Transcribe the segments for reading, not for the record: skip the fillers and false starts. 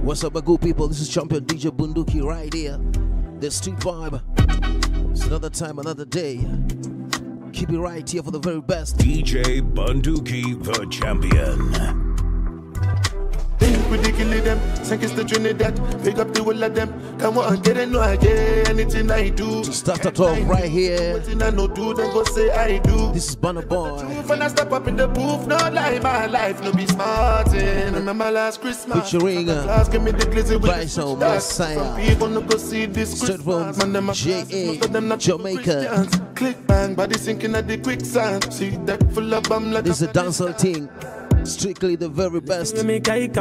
What's up, my good people? This is Champion DJ Bunduki right here. The street vibe. It's another time, another day. Keep it right here for the very best. DJ Bunduki, the champion. Think we kill them, sink is the Trinidad. Pick up the whole of them. Come on, get it, no, I get anything I do. To start it off right here. What I no do, then go say I do. This is Burna Boy. When I step up in the booth, no lie, my life no be smartin'. Remember last Christmas, featuring give me the glizzy with Bison Messiah. People no go see this straight from J.A. Jamaica. Click bang, body sinking at the quicksand. See that full of bum like this is a dancehall thing. Strictly the very best. Come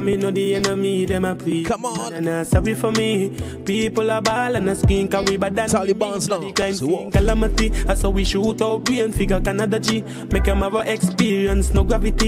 on. And sorry for me. People are ball and a skin can we bad than Taliban's now. Calamity. I saw we shoot out we and figure Canada G. Make them have a experience, no gravity.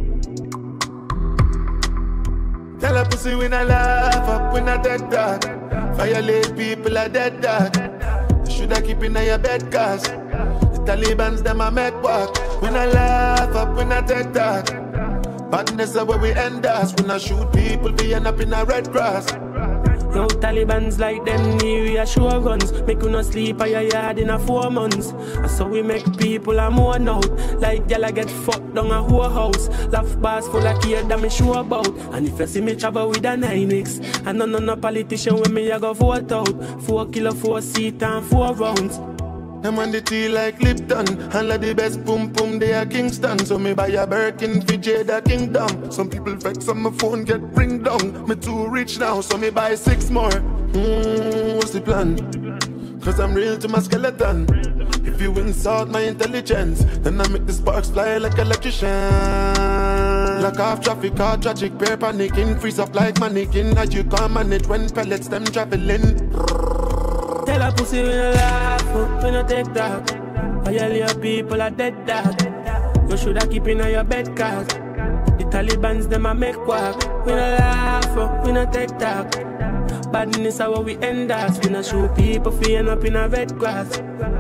Tell a pussy when I laugh up when I dead dog. Violate people are dead dog. Should I keep in your bed cause the Taliban's them I make walk. When I laugh up when I dead dog. Badness is where we end us. When I shoot people, we end up in a red grass. No Taliban's like them near sure guns. Make you not sleep at your yard in a 4 months. And so we make people a more out. Like y'all get fucked down a whole house. Laugh bars full of care that me sure about. And if you see me travel with a 9X, and no politician with me I go vote out. 4 kilo, 4 seat and 4 rounds. Them on the tea like Lipton. And like the best boom boom they are Kingston. So me buy a Birkin for Jada Kingdom. Some people vex on my phone get ring down. Me too rich now so me buy 6 more. What's the plan? Cause I'm real to my skeleton. If you insult my intelligence, then I make the sparks fly like electrician. Lock off traffic, car tragic, pair panicking. Freeze up like mannequin. As you can't manage when pellets them traveling. Tell a pussy when I laugh, when I take that. All your people are dead dog. You shoulda keep in your bed cause the Taliban's them a make walk. When I laugh, when I take that. Badness how we end us. When I shoot people feeling up in a red grass.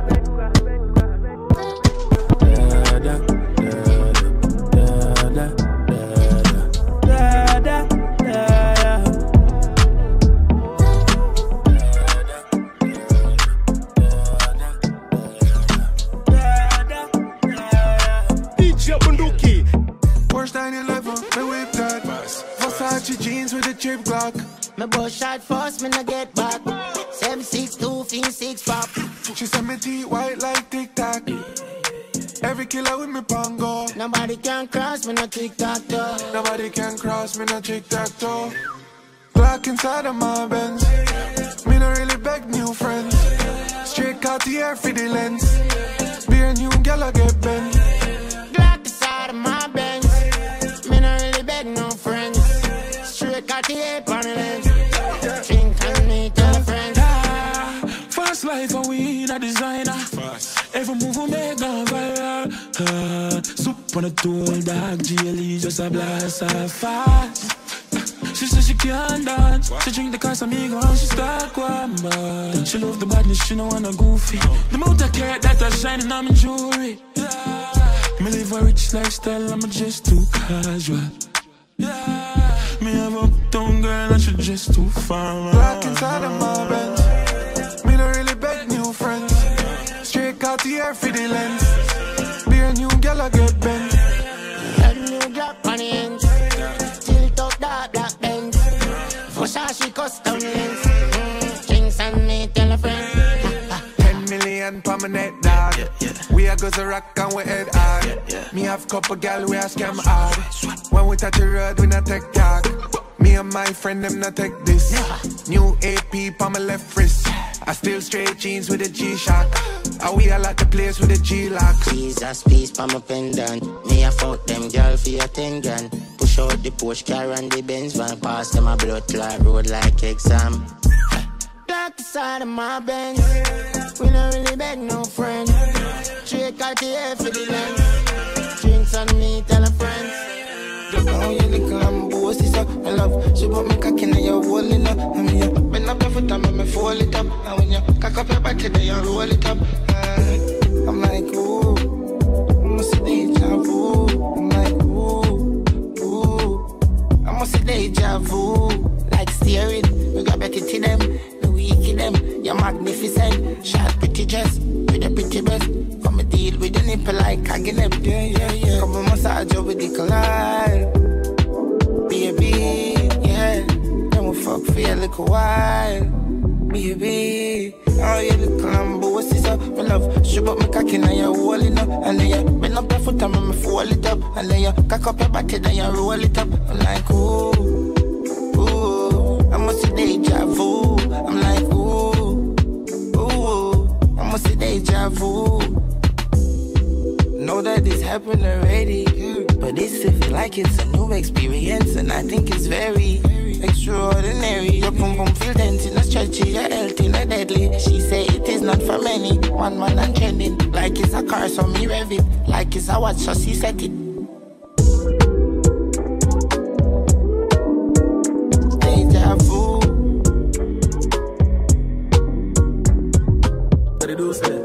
Jeans with a chip Glock. My boss shot first, me no get back. 762, fin 6 pop. She send me tea white like tic-tac. Every killer with me pongo. Nobody can cross me no tic-tac-toe. Nobody can cross me no tic-tac-toe. Glock inside of my Benz. Me no really beg new friends. Straight cut the air for the lens. Be a new gal I get bent. Glock inside of my Benz. Me no really beg no friends. Got the ape on the lens. Drink and meet your friends. Fast life and we in a designer. Every move we make gone viral. Soup on a tool, dog, GLE just a blast off fast. She says she can't dance. She drink the Casamigo and she start crying. She love the badness, she don't wanna goofy. The amount of carrot that are shining on my jewelry. Me live a rich lifestyle, I'm just too casual. Me have uptown girl and she just too far. Black inside of my Benz. Me don't really beg new friends. Straight out the air for the lens. Be a new girl I get bent. A new drop on the ends. Tilt up that black Benz. For sure she custom lens. Drinks and me tell a friend. 10 million per minute dog. We are go to rock and we head hard. Me have couple gal we a scam hard. When we touch the road we not take talk. Me and my friend them not take this. New AP on my left wrist. I still straight jeans with a G-Shock. And we all at the place with a G-Lock. Jesus peace pa my pendant. Me a fuck them girl for your 10 grand. Push out the Porsche car and the Benz van. Pass them a blood clot road like exam. Black side of my Benz. We don't really beg no friend. Straight out the air for the lens. Drinks on me tell a friend. Oh, you look like boss is up. I love. She put me cock in your wall it up. I mean, you bend up your foot and make me fall it up. And when you cock up your body, then you roll it up. I'm like, ooh, I'm a deja vu. I'm like, ooh, ooh, I'm a deja vu. Like you're magnificent. Short pretty dress, with a pretty breast. Come and deal with the nipple like I get up. Yeah. Come and massage you with the collide. Baby, yeah. Then we fuck for a little while. Baby, oh you look Lambo, what's this up? My love, shoot up my cocky now you're rolling up. And then you bend up your foot and make me fold it up. And then you cock up your body, then you roll it up. I'm like, ooh, ooh, I must see deja vu. I'm like, ooh, ooh, I must see deja vu. Know that this happened already, but this if you like it's a new experience. And I think it's very extraordinary. Your pum pum feel dense in a stretchy, your health in a deadly. She say it is not for many. One man and trending, like it's a car so me rev it. Like it's a watch so she set it. Deja vu. What they do say?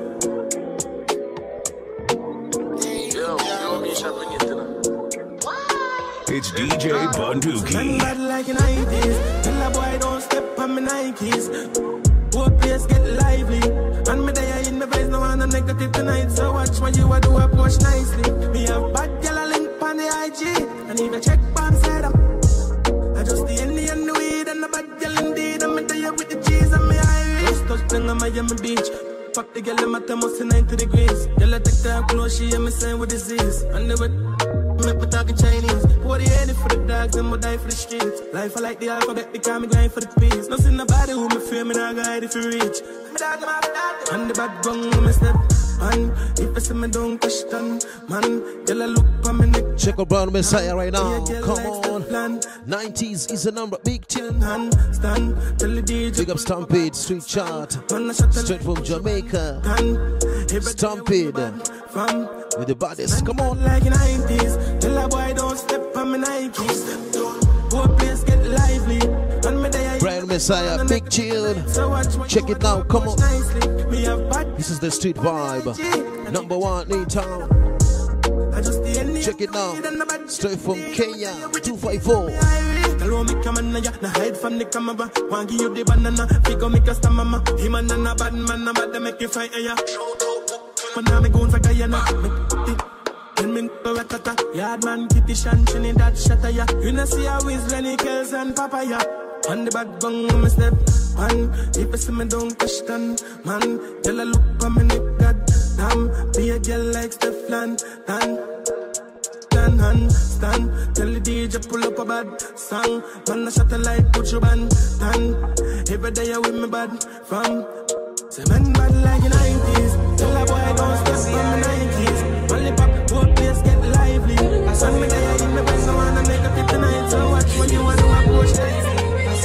It's DJ Bunduki. Bad like in 90s. Tell a boy don't step on my Nikes. Poor place get lively. And me there in my face, no one a negative tonight. So watch when you a do a push nicely. Me have bad girl a link on the IG. And even check bomb side up. I just the Indian the weed and the bad girl indeed. I'm there with the cheese and me Irish. Just touch down on Miami Beach. Fuck the girl in my time, 90 degrees. Girl I take her close, she hear me saying with disease. And they would make me talking Chinese. Pour the head for the dogs and more die for the streets. Life I like the alphabet, become me grind for the peace. Nothing nobody who me fear, me not guide if you reach. And the bad bung when me step on. If I see me don't question, man. Girl I look on me neck. Check out Brown Messiah right now. Come on. 90s is the number. Big tune. Big up Stampede, Street Chart. Straight from Jamaica. Stampede. With the baddest. Come on. Like in 90s. Tell a boy don't step on me Nikes. Poor place get lively. Brian Messiah, big tune. Check it now. Come on. This is the street vibe. Number one in town. Check it now. Straight from Kenya, 254. Hello, me come on, ya. Nah hide from the camera. Want give you the banana. Figure make a stamama. Him and a bad man, a bad make you fight, ya. But now me goons a Guyana. Tell me no ratata. Yard man, kitty shantin in that shatter, ya. You know see how is Lenny Kells and Papaya. On the bad gun, me step on. If I see me don't question, man. Tell a look on me neck, god damn. Be a girl like Stefan, stand. Tell the DJ pull up a bad song. Man a shot a light, put your band every day you with me bad from. Say men bad like in 90s. Tell a boy don't step on me 90s. Only pop, whole place get lively. Sun me there in the best, I wanna make a tip tonight. So watch when you wanna approach nicely.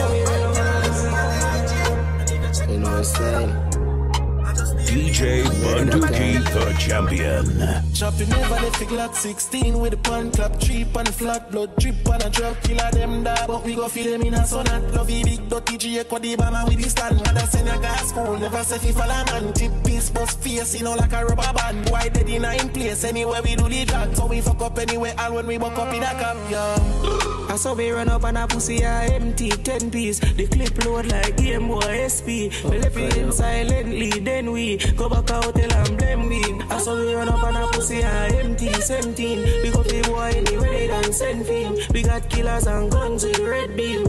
You know what I'm saying? DJ Bunduki, the champion. Chopping never left the Glock 16 with the pan clap, 3 pan flat, blood drip on a drop, killer them da. But we go feed them in a sonat. Love you big dirty G, echo the bama with the stand. Mother send a gas school, never say fi follow man. Tip piece, bust face, you know like a rubber band. Why dead in a place, anywhere we do the drag. So we fuck up anywhere, and when we buck up in a camp, yo. I saw we run up and a pussy a empty, 10 piece. The clip load like Game Boy SP. We left it in silently, then we go back out till I'm blame me. I saw we run up and a pussy a empty, 17. We go fi boy anyway than send film. We got killers and guns with red beam.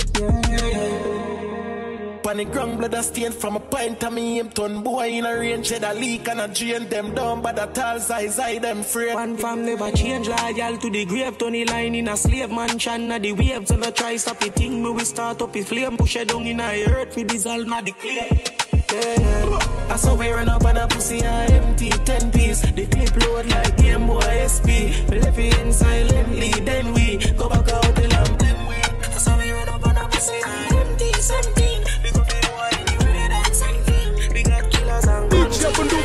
Panic ground blood a stain from a pint of me him turn boy in a range head a leak and a drain them down but a tall size I them free. One fam never change loyal to the grave. Tony line in a slave mansion na the waves and I try stop the thing me we start up his flame push it down in a earth we dissolve na the clay. I saw we run up and a pussy a empty, 10 piece. The clip load like Game Boy SP. We left it in silently, then we go back out till I'm then we. I saw we run up and a pussy a empty, 17. We go to boy anyway that's something. We got killers and guns.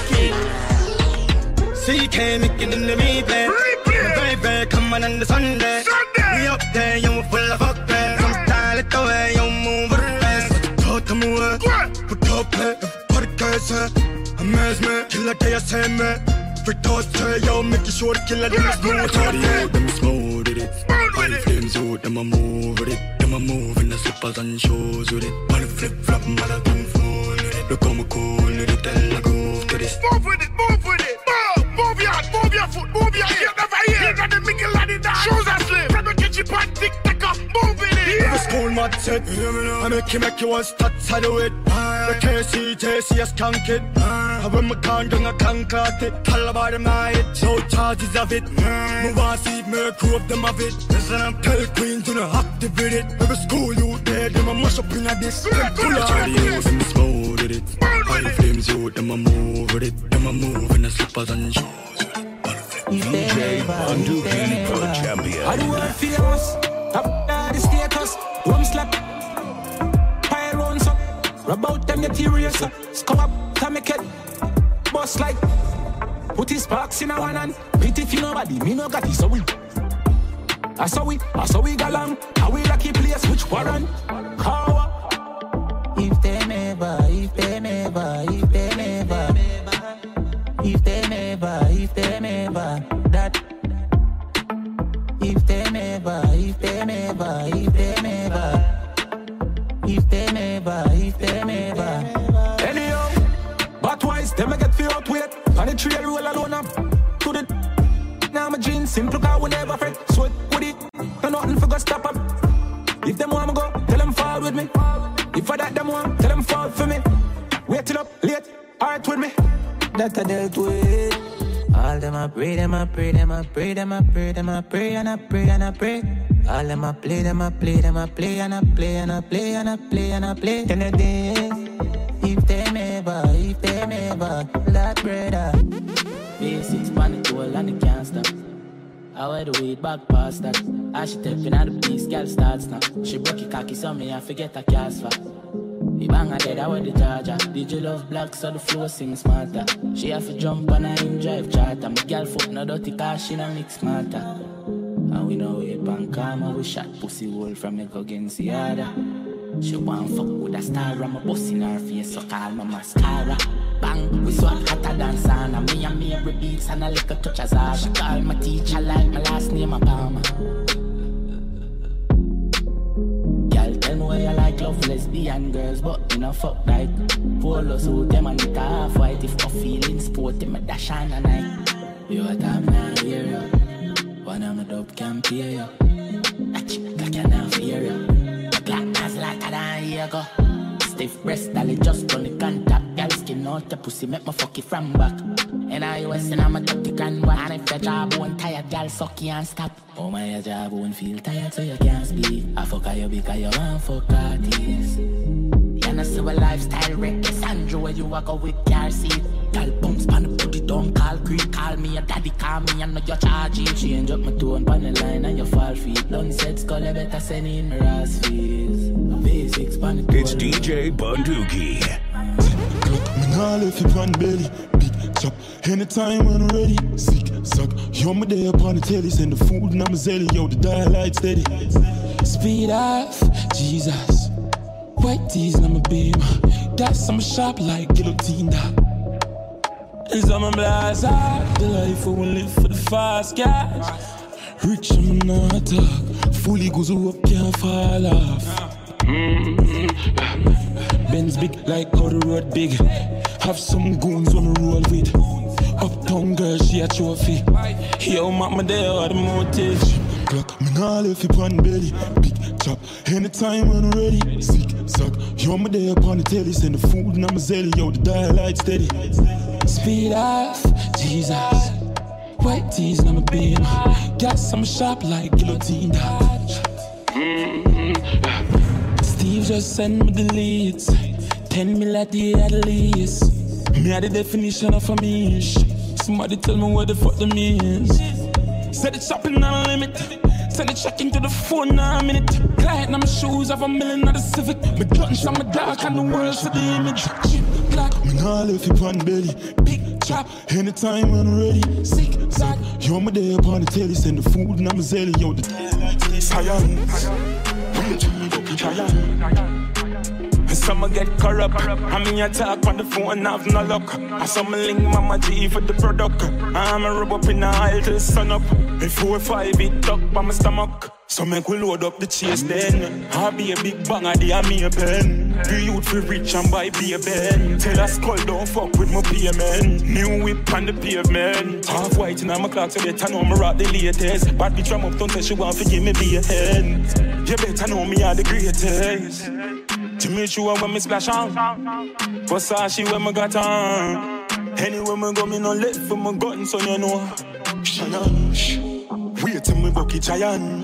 CK making in the replay. Baby, come on the Sunday. We up there, you full of fuck there. Some style it away, you move it. Talk to me, put up it. Amazement, killer day I say me. For toast to yo, make you sure the killer them is smooth. Them smooth with it. All the flames out, them a move with it. Them a move in the slippers and shoes with it. All the flip flop, mother kung fu with it. Look how me cool, need to tell a groove to this. Move with it, move your hand, move your foot, move your ear. Never hear. You got the mickle and the dance. Shoes are slim. Grab your kitchen pan, tick, tack up, move with it. Every school mad set, I make you one stats out of it. The KC, JC, skank it. I when me can't do a conquer it. All about them night, no charges of it. Me want see me crew of them of it. Listen, I'm tell queen to not activate it. Every school you there, them a mash up in a this. Pull out the youth, them smooth with it. All the flames youth, them a move with it. Them a move in the slippers and shoes. DJ Bunduki, the champion. I do work for yours. Top the status. Rum slap. Pile rounds up. Rub out them materials up. Come up, come make it. Boss like. Put his sparks in a one hand. Pity if you nobody, me no got it, so we. I saw we go long. How we lucky place, which warrant? How? If they never, that. If they never. Anyhow, but wise, them I get feel out with it. On the trail roll alone up to the. Now my jeans simple car we never fret. Sweat with it, no nothing for go stop up. If them want me go, tell them fall with me. If I that them want, tell them fall for me. Wait till up late, alright with me. That I dealt with. All them I pray, them I pray, them I pray, them I pray, them I pray, and I pray, and I pray. All them I play, them I play, them I play, and I play, and I play, and I play, and I play. Till the days, if they never, that brother. V6 pan the toll and it can't stop. I wear the weed back past that. As she tapping at the piece, girl starts now. She broke your cocky, so me I forget a cast for. He bang her dead, I wear the charger. Did you love black, so the flow sing smarter. She have to jump on her in drive charter. My girl foot no dirty car, she no mix smarter. And we know it pan karma, we shot pussy hole from a go against the other. She want fuck with a star, I'm a boss in her face, so call my mascara. Bang, we swap hotter than sauna. Me and me every beats and a little touch as Zara. She call my teacher like my last name Obama. Y'all tell me why you like love lesbian girls, but you know fuck like polo suit them and it half white. If I'm feeling sporty, me dash on a night. You a time now hear you. One of my dope can't pay you. A chick like you not fear you. A black ass like I don't hear go. Stiff breast, dolly just on the contact. Girl skin out the pussy, make me fuck it from back. And I was and I'm a dirty grand one. And if your job won't tired, girl suck you and stop. Oh my, your job won't feel tired so you can't speak. I fuck you because you want fuck artists. You know see a lifestyle reckless Andrew where you a go with car seat. Girl bounce pan the booty, don't call creep. Call me your daddy, call me and know you're charging. Change up my tone pan the line and you fall feet. Done said skull, you better send in my ass fees. V6 pan the It's DJ Bunduki. Me nah left it on belly, big chop. Anytime when I'm ready, sick suck. You're my day upon the telly, send the food and I'm a zelly. Yo, the dial light steady. Speed off, Jesus. White tees and I'm a beam. That's I'm sharp like guillotine. And some I'm blast out. The life we live for the fast cash. Rich I'm not talk. Fully goes up, can't fall off. Benz big like how the road big. Have some goons on the roll with. Uptown girl, she a trophy. Yo, mama, they are the motive. Clock, me nah left it on belly, big chop. Anytime when I'm ready, sick suck. You're my day upon the telly, send the food and I'm a zelly. Yo, the dial light steady. Speed off, Jesus. White tees and I'm a beam. Gas, I'm sharp like guillotine. Steve just sent me the leads. 10 mil at the at least. Me had the definition of a mish. Somebody tell me what the fuck the means. Said it's shopping on a limit. Send it checking to the phone now a minute. Client on my shoes have $1 million at the Civic. Me guns on my dark and the world for the image. Black, me nah left it on belly, big chop. Anytime when I'm ready, sick zag. You're my day upon the telly, send the food and I'm a zelly. Yo, the Some get corrupt. I mean, I talk on the phone, have no luck. I some link Mama G for the product. I'm a rub up in the aisle till sun up. Before 5 it tuck by my stomach. So make we load up the chase then. I'll be a big banger, they are me a pen. The youth feel rich and buy be a ben. Tell us skull don't fuck with my payment. New whip on the pavement. Half white in my clock, so better know me rock the latest. Bad bitch I'm up, don't tell she want to give me be a hand. You better know me are the greatest. To make sure when me splash on. Versace when me got on. Anywhere me go, me no left for my gun, so you know. Science, wait till me bucky giant.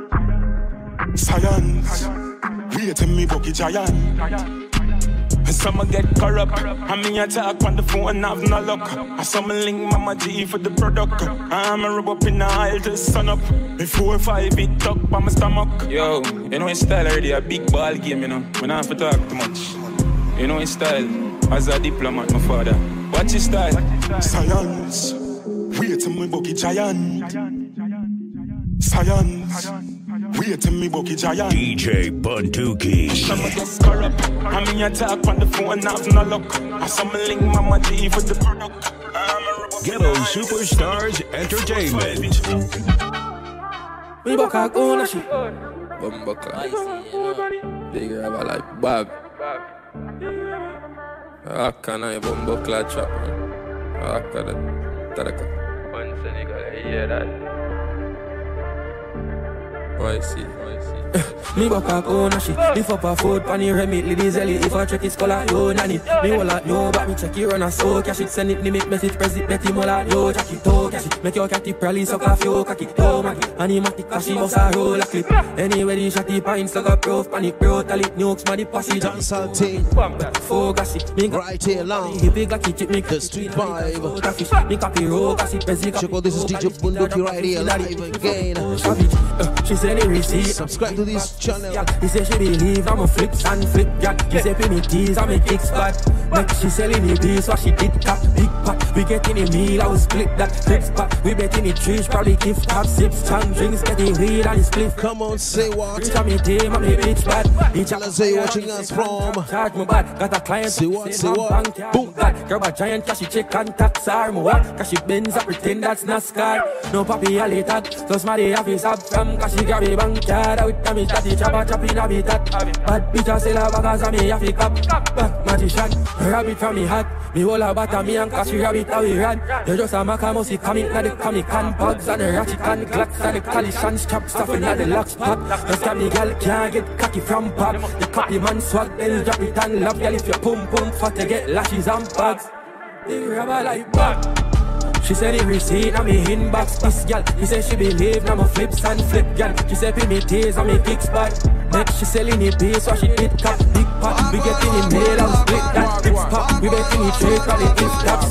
Science, wait till me bucky giant. Some get corrupt, and me attack on the phone, have no luck. I some link Mama G for the product. I'm a rub up in the aisle to sun up. Before 5 it tuck by my stomach. Yo, you know his style already a big ball game, you know. We don't have to talk too much. You know his style, as a diplomat, my father. Watch his style. Science, wait till me bucky giant. Science, wait till me bucky giant. DJ Bunduki. Some get corrupt, and me attack on the phone, have no luck. I some link Mama G for the product. Ghetto Superstars Entertainment. Me baka gonna shit. Bumbaka. Big rubber like bag. I can't bumbaka trap. I can't. Taraka. One Senegal, hear that? I see. Me baka gonna shit. Lift up a foot, pan your remit, ladies ellie. If I check his color, yo nanny. Me all out, yo, but me check it run a so cash it. Send it, me make message, press it, let him all out, yo, jack it, to cash it. Make your catty probably suck off, yo, cock it, yo, mag it. Animatic, cash it, boss a roll a clip. Anyway, the shotty pints, suck up, proof, panic, brutal it, nukes, money, posse. Dancehall team. Focus it. Me right here long. He big like it, chip me the street vibe. Me copy, roll, cash it, busy. Check out, this is DJ Bunduki right here, live again. She said it receipt. Subscribe to this channel. He said she believe I'm a flips and flip, yeah. He said me tease, I'm a kicks back. Next she selling the beast, what she did cap, big pack. We getting a meal, I will split that clips back. We bet in the trees, probably gift cap, sips, strong drinks, getting weed and split. Come on, say what? Reach on me team, I'm a bitch bad. Tell us where you watching us from. Charge my bad, got a client. Say what, say what? Boom, that grab a giant cash, check contacts are more. Cash it bends, I pretend that's NASCAR. No papi, I late that. Plus my day office up from cash, she grab a bank card. With damage that he chop a chop in a bit that. Bad bitch a sell a bagas and me a fi cap. Back magician, rabbit from me hat. Me hold a bat and me and cash rabbit how we ran. You just a macamosi coming na the comic can bugs and the ratchet and the glocks and the collision strap stuffing na the lock spot. Just got me gal can't get cocky from pop. The copy man swag then drop it and love gal if you pum fat to get lashes and bags. The rubber like back. She said he receipt and me inbox this gal. He said she believe now my flips and flip gal. She said pay me tease and me kicks back. Next she selling the base so she did cap big pot. We getting the mail and split that tips pop. We betting the trade probably gift that.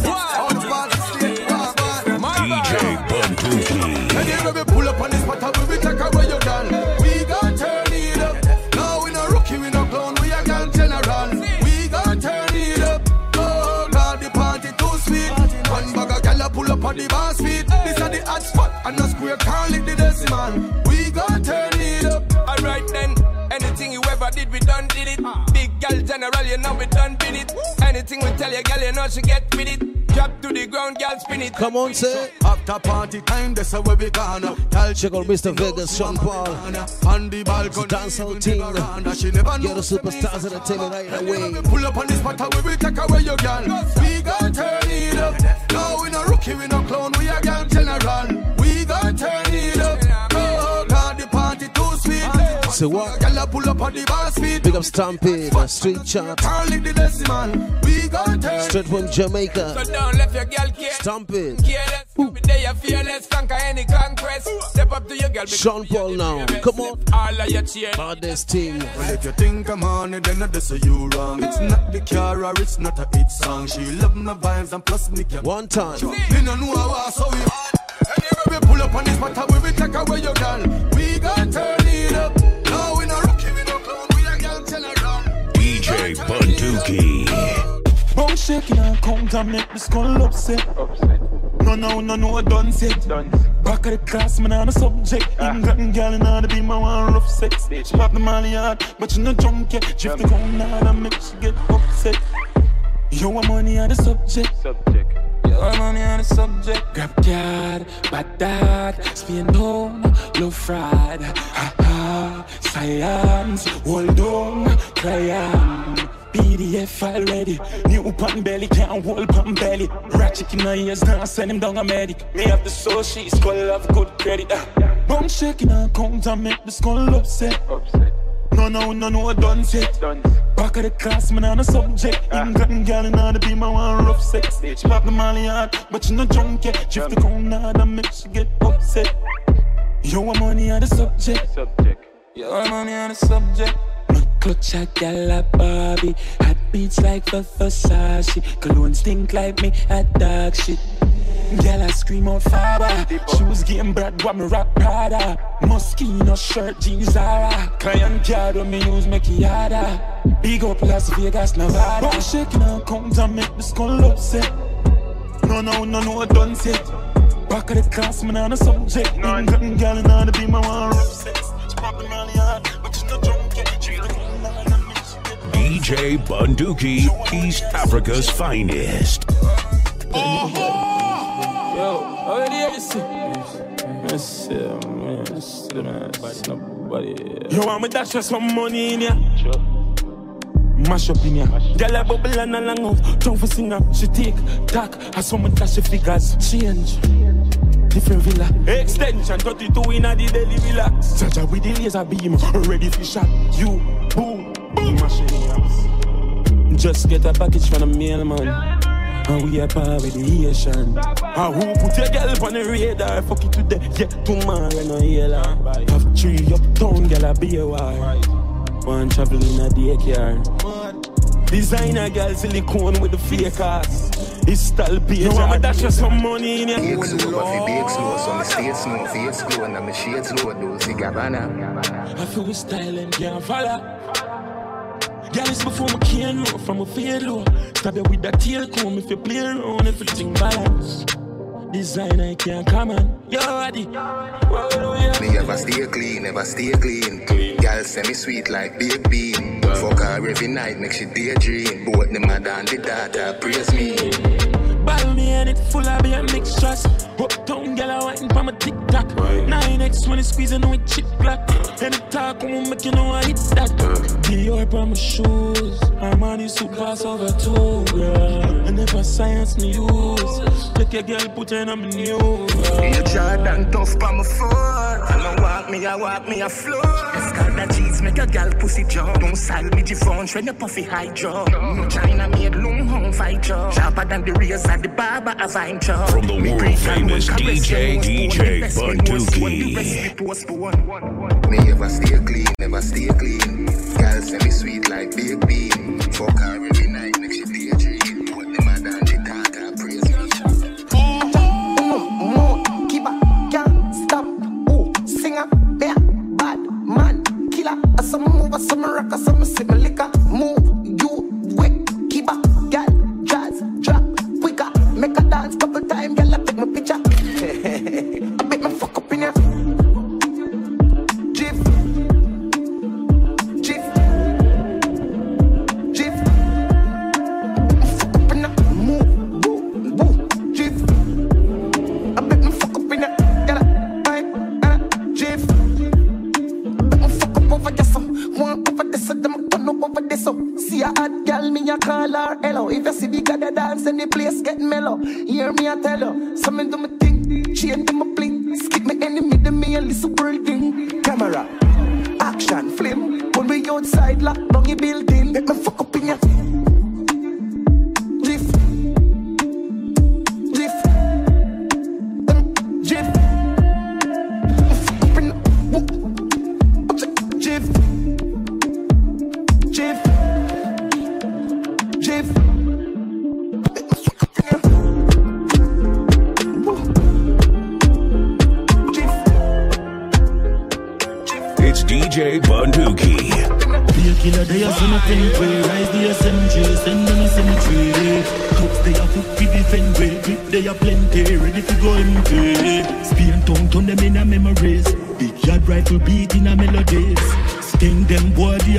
DJ Bunduki. And then we pull up on this spot and we take away your gun. We gon' turn it up. No, we no rookie, we no clown, we a gun general. We gon' turn it up. Oh God, the party too sweet. One bag of gala pull up on the bar speed. This are the hot spot and the square can't lick the decimal. We gon' turn it up. Alright then, anything you ever did, we done did it. Big gal general, you know we done did it. Anything we tell you, gal, you know she get with it. Drop to the ground, gal, spin it. Come on, say. After party time, that's where we gonna. Check out Mr. Vegas, Sean Paul. On the balcony, dancehall team. You're the superstars of the table right away. Pull up on this spot and we will take away your gal. We gon' turn it up. No, we no rookie, we no clown, we a gal general. We gon' turn it up. Oh God, the party too sweet. So what? Gal pull up on the bar speed. Big up Stampede, Street Chart. Can't lick the decimal. We gon' turn. Straight from Jamaica. So don't let your gal care. Stampede. Careless, be there, fearless, conquer any conquest. Step up to your girl. Sean Paul now. Come on. All of your cheer. Baddest team. Well, if you think I'm on it, then that's you wrong. It's not the car or it's not a hit song. She love my vibes and plus me can. One time. Me no know how so we hard. Anyway, we pull up on this spot and we will take away your girl. We gon' turn it up. No, we no rookie, we no clown, we a girl general. DJ Bunduki. Bone shaking and count and make the skull upset. No, done set. Back of the class, man, I'm a subject. England girl in order to be my one rough sex. She pop the money hard, but you no drunk yet. Drift the cone hard and make she get upset. You want money on the subject. Your money on the subject. Grab card, bad dad, spin down, love fraud. Ha ha, science, hold on, cry on. PDF file ready. New pan belly, can't hold pan belly. Ratchet in my ears, now send him down a medic. Me have the soul, she's skull have good credit. Bum shaking her comes and make the skull upset. No, I done set. Back of the class, man, on a subject. England girl in order to be my one rough sex. She pop the molly hard, but she no drunk yet. Drift the cone hard and make she get upset. Yo, I'm money on the subject. Yo, I'm money on the subject. Clutch a gal a Barbie. Hot beats like Versace. Cologne stink like me at dog shit. Gal I scream out father. Shoes game Brad, what me rock Prada. Moschino shirt, jeans Zara. Client card when me use make it harder. Big up Las Vegas, Nevada. Bum shaking her comes and make the skull upset. No, I done set. Back of the class, man, on a subject. England gal in order to be my one rough sex. She pop the money hard, but she no drunk yet. DJ Bunduki, East Africa's finest. Yo, already you see. Yo, I'm a dash for some money in ya. Mash up in ya. Girl a bubble and a long out. Tongue for singer. She take, tack. As someone dash the figures. Change. Different villa. Extension 32 in a the daily relax. Saja with the laser beam. Ready for shot. You, boom, boom. Just get a package from the mailman. And we are par with the Asian. And who put your girl on the radar? Fuck it today, yeah, tomorrow no healer. Have 3 uptown, girl a be a war. One travel in a daycare. Designer girl silicone with the fake ass. It's style page. No, I'ma dash you some money in your bake slow, but bake slow. So me stay slow, face glow. And me shades low, Dolce Gabbana. I feel with style and can't follow. Girl, it's before my can roll from a fade low. Stab you with that tail comb if you play around, everything balance. Designer, I can't come on. You're ready. Me ever stay clean, never stay clean. Girl say me sweet like baked bean. Fuck her every night, make she daydream. Both the mother and the daughter praise me. Ball me and it full of beer mixtures. Uptown girl I waiting for my TikTok. 9X when it squeezing with chip black. And the talk won't make you know I hit that. Dior on my shoes. Armani suit pass over 2, girl. And if I science me use, take your girl put her on my new. You Jordan tough pa my foot. I walk me a floor. Scar that cheese make a girl pussy jump. Don't sell me the phone when you puffy high jaw. No China made long home fight jaw. Sharper than the razor, the barber a vine jaw. From the world famous DJ Bunduki. Me ever stay clean, never stay clean. Girl say me sweet like baked bean. Fuck her every night, make she daydream. What the mother and the daughter praise me. More, keep up, can't stop. Oh, singer, bear, bad man, killer. Some move, some rock, some sip liquor. Move, you wet, keep up, girl, jazz, drop, quicker. Make a dance couple times, girl, I take my picture. I bet me fuck up in here. Call her hello. If you see the guy that dance in the place get mellow, hear me I tell her. Something do me thing, chain do me bling. Skip me enemy, the me and listen world thing. Camera, action, flame. When we outside, lock down your building. Let me fuck up in ya. Jiff, jiff, jiff. Fuck up in ya. Jiff, jiff. It's DJ Bunduki. Be a killer, they are some way. Rise the SMG, send them a cemetery. Cups they are put with the fen way. Grip they are plenty, ready to go empty. Spear tongue, turn them in a memories. Big yard rifle beat in a melodies. Sting them boy, they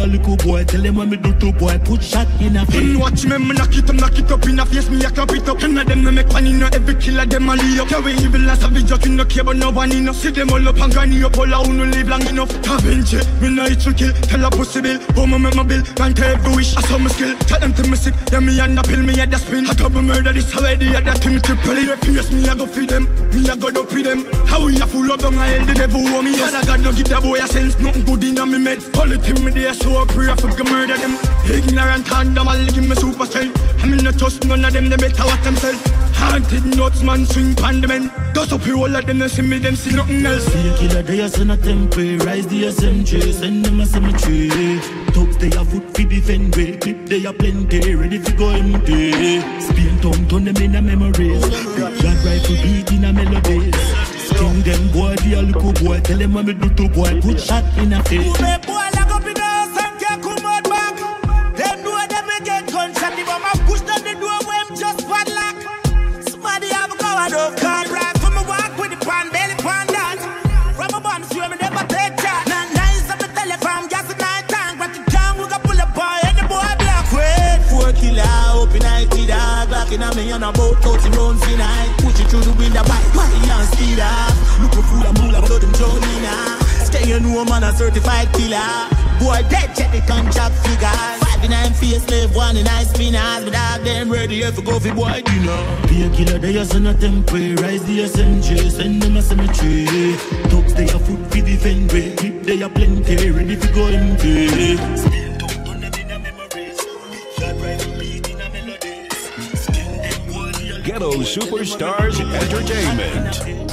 a little boy. Tell them what me do to boy. Put shot in a face. Watch me knock it up in a face. Me a clap it up. None of them no make one in every killer them a lay up. Carry evil as a video, you no care but no one in. See them all up and granny up. All out no live long enough. Tavinci, me no it to kill. Tell a pussy bill, oh me make my bill. Can't tell every wish. I saw my skill. Tell them to me sick. Yeah me and the pill, me at the spin. I double murder this already. At that thing triple. They face me I go feed them. Me I go up with them. How we a full of them? I held the devil on me. Father God no give the boy a sense. Nothing good in me meds. All the thing me there so I pray I forget murder them. Ignorant and them all give me super strength. I mean no trust none of them. They better watch themselves. Haunted nuts man swing pan the men. Dust up all of them. They see me them see nothing else. See a killer they a send a temple. Rise the SMG. Send them a cemetery. Top they a foot fi defend way. Clip they a plenty. Ready fi go empty. Spin tongue turn them in a memories. Big flag rifle beat in a melodies. Skin them boy the a little boy. Tell them what me do to boy. Put shot in a face. Boy lock up in the house and can't come out back. Them know them me get gunshot. The bomb a push down the door when him just padlock. Somebody have a coward of card right. From me walk with the pan belly pan dance. From a bomb swear me never take charge. Now nice up the telegram gas at night time. But the jam we got pull up boy and the boy black. Wait 4 killer up in IT dog. Locking on me on a boat out in round tonight. Push it through the window by and speed up. Look a fool and mula blood them drowning now. Stay in woman a certified killer. Boy dead check the contract figures. 59 face slave, 1 in ice spinners. But dog them ready if you go for boy dinner. Be a killer they a send a temple. Rise the SMG. Send them a cemetery. Thugs they a foot fi defend way. Clip they a plenty. Ready fi go empty. Spin tongue turn them in a memories. Shot rifle beat in a melodies. Skin them boy the a Ghetto Superstars Entertainment.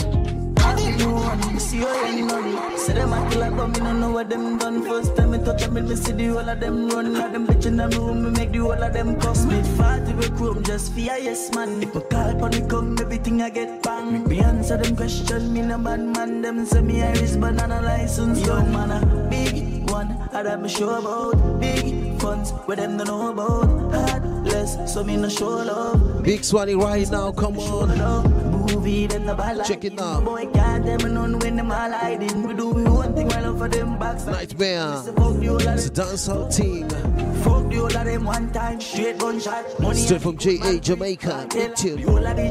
See how you know. Say them a killer, but me no know what them done. First time me touch them, me see the whole of them run. All them bitch in the room, me make the whole of them come. Split 40 with chrome, just fear yes man. If me call pon me come, everything I get bang. Me answer them question, me no bad man. Them say me Irish banana license. Yo man a big one, I that me show about. Big funds, where them don't know about. Heartless, so me no show love. Big Swanny right now, come on. Check it now. Boy can't them none when them all hiding. We do one thing while for them backs. Nightmare. It's a dancehall team. Fuck the whole of them one time. Straight gunshot. Straight from JA Jamaica. Big tune.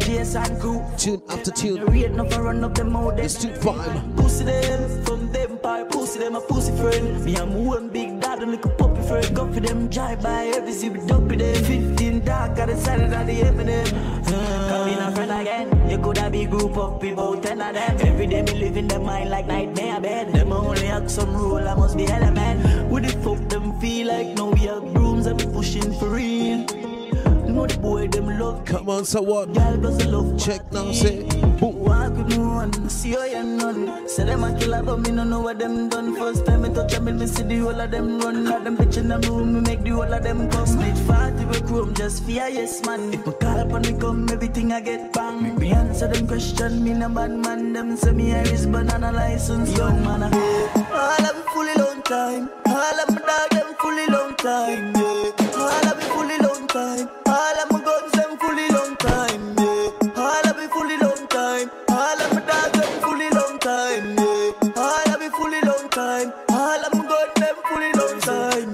Tune after tune. It's tune 5. Pussy them from them part. Pussy them a pussy friend. Me and one big dad and little puppy friend. Go for them drive by every zip dump with them. 15 dark at the side of the Eminem. Come in a friend again. You could have be group up with about 10 of them. Every day me live in their mind like nightmare bed. Them only have some rule, I must be element. Would the fuck them feel like no we have brooms and we pushing for real. No the boy them love. Come on, so what? Love check now, say boom. Walk with me one, see how you none. Say them a killer but me no know what them done. First time me touch them, me see the whole of them run. All them bitch in the room, me make the whole of them come. Split 40 with chrome, just fear yes man. If me call up and me come, everything I get bang. Me answer them question, me no bad man. Them say me Irish banana license. Young man all of me fully long time. All of my dog them fully long time. Yeah. All of me fully long time. All of my guns them fully long time. Yeah. All of me fully long time. All of my dogs them fully long time. Yeah. All of me fully long time. All of my guns them fully long time.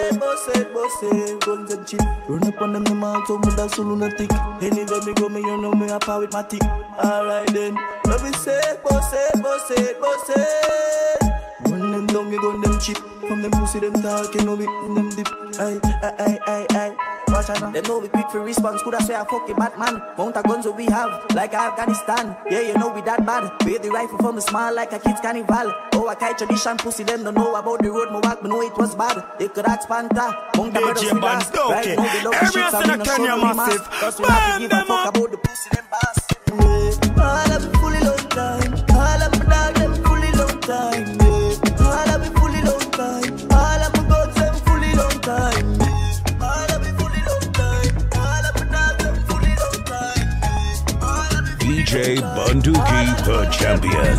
Boss, guns and chip. Run up on them, them all so much so lunatic. Anywhere me go, me you know me a power with my tick. Alright then, let me say, boss. Run them down, you gun them chip. From them pussy, them talking, know me in them dip. Aye. Watch out now. They know we quick for response. Could I say I fucking Batman? Mount a guns that we have, like Afghanistan. Yeah, you know we that bad. Wear the rifle from the small like a kid's carnival. Oh, I catch tradition, pussy them don't know about the road. My walk, me know it was bad. They could ask Panta. Mount a brothers we have. Right now they love the shit, so we no show no mask. Cause we have to give a fuck about the pussy them boss. Yeah. All of me fully long time. All of my dog them fully long time. Yeah. All of me fully long time. All of my guns them fully long time. DJ Bunduki, the champion.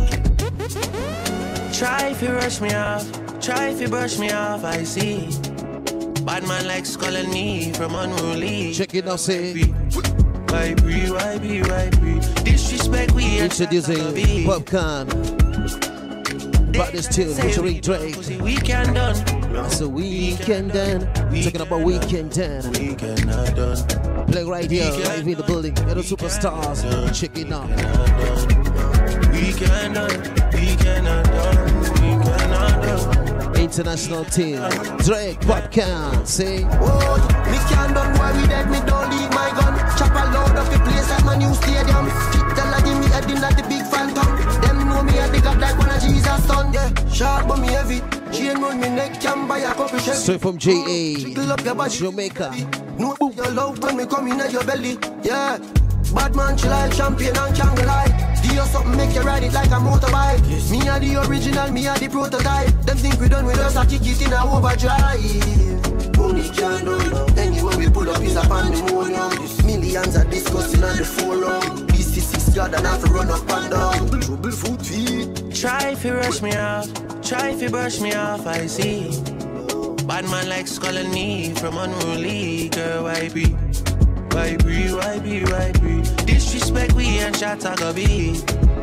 Try if you rush me off, try if you brush me off, I see. Bad man likes calling me from unruly. Check it out, say. Why be? Disrespect we introducing Popcorn. Baddest tune featuring Drake. Weekend done. That's a weekend done. Talking about weekend done. Play right here, live in the building. You're the superstars. Check it out. Weekend done. Weekend done. Weekend done. International team, Drake podcast, see? Oh, me can't done why we dead, me don't leave my gun. Chop a load of the place like my new stadium. Kick the lad in me head in like the big phantom. Them know me at the God like one of Jesus' son. Yeah, sharp but me heavy. Chain round me neck, can buy a couple Chevy. Straight from GA, Jamaica. No your love when me come in at your belly. Yeah, bad man chill like champion and can't lie. Do you something make you ride it like a motorbike? Yes. Me are the original, me are the prototype. Them think we done with us, I kick it in a overdrive. Money can't do it. Anyway we pull up is a pandemonium. Millions are discussing on the forum. This is 6 God and I have to run up and down. Trouble foot feet. Try if you rush me off, try if you brush me off, I see. Bad man like calling me from unruly. Girl, why be? Why be? Disrespect we and shot I go be.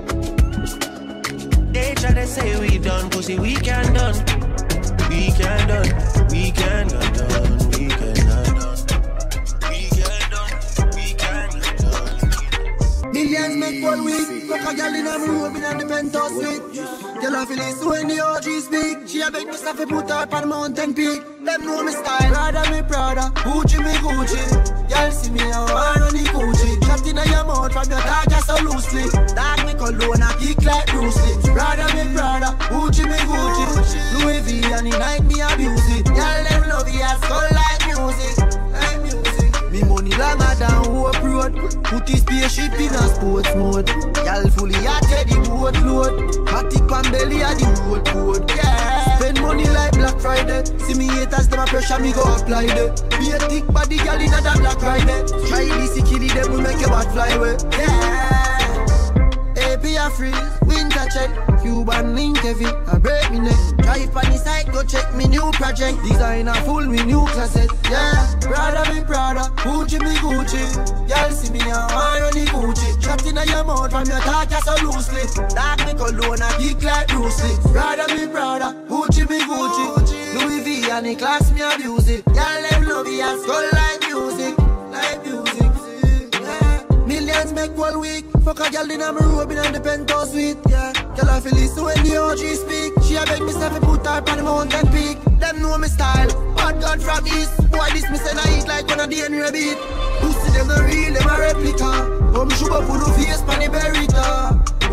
They try to say we done, pussy we can done. We can done, we can done, we can done. We can done, we can done. Millions make 1 week. Fuck a girl in a room in the penthouse suite. Girl I feel it so when the OG speak. She a beg me stuff to put her up on the mountain peak. Them know me style, Prada me Prada, Gucci me Gucci. Y'all see me a war on the Gucci. Trapped in your mouth from your dog just so loosely. Dog me cologne a kick like Bruce Lee. Prada me Prada, Gucci me Gucci. Louis V and the night me abuse it. Y'all them love you as skull like music. Like music. Me money longer than Hope Road. Put this spaceship in a sports mode. Y'all fully at the boat load. Matic and belly at the road code. Yeah. Spend money like Black Friday. See me haters, them a pressure me go apply there. Be a thick body girl in a that Black Friday. Try this killy them will make your bat fly away. Yeah. AP a freeze, winter check. Cuban link heavy, I break me neck. Drive on the side, go check me new project. Designer full me new closet. Yeah, Prada me Prada, Gucci me Gucci. Y'all see me now, I on the Gucci. Trapped in your mouth from your talk just so loosely. Dark me cologne a kick like Bruce Lee. Prada me Prada, Gucci me Gucci. Louis V and the class me abuse it. Y'all them love me as skull like music. Like music. Millions make 1 week. Fuck a girl in a robe in the penthouse suite. Yeah, girl I feel it so when the OG speak. She a beg me stuff to put her on the mountain peak. Them know me style, bad God from east. Boy this me say I eat like one of the Henry beat. Pussy them the real, them a replica. Come sugar full of face pan the berita.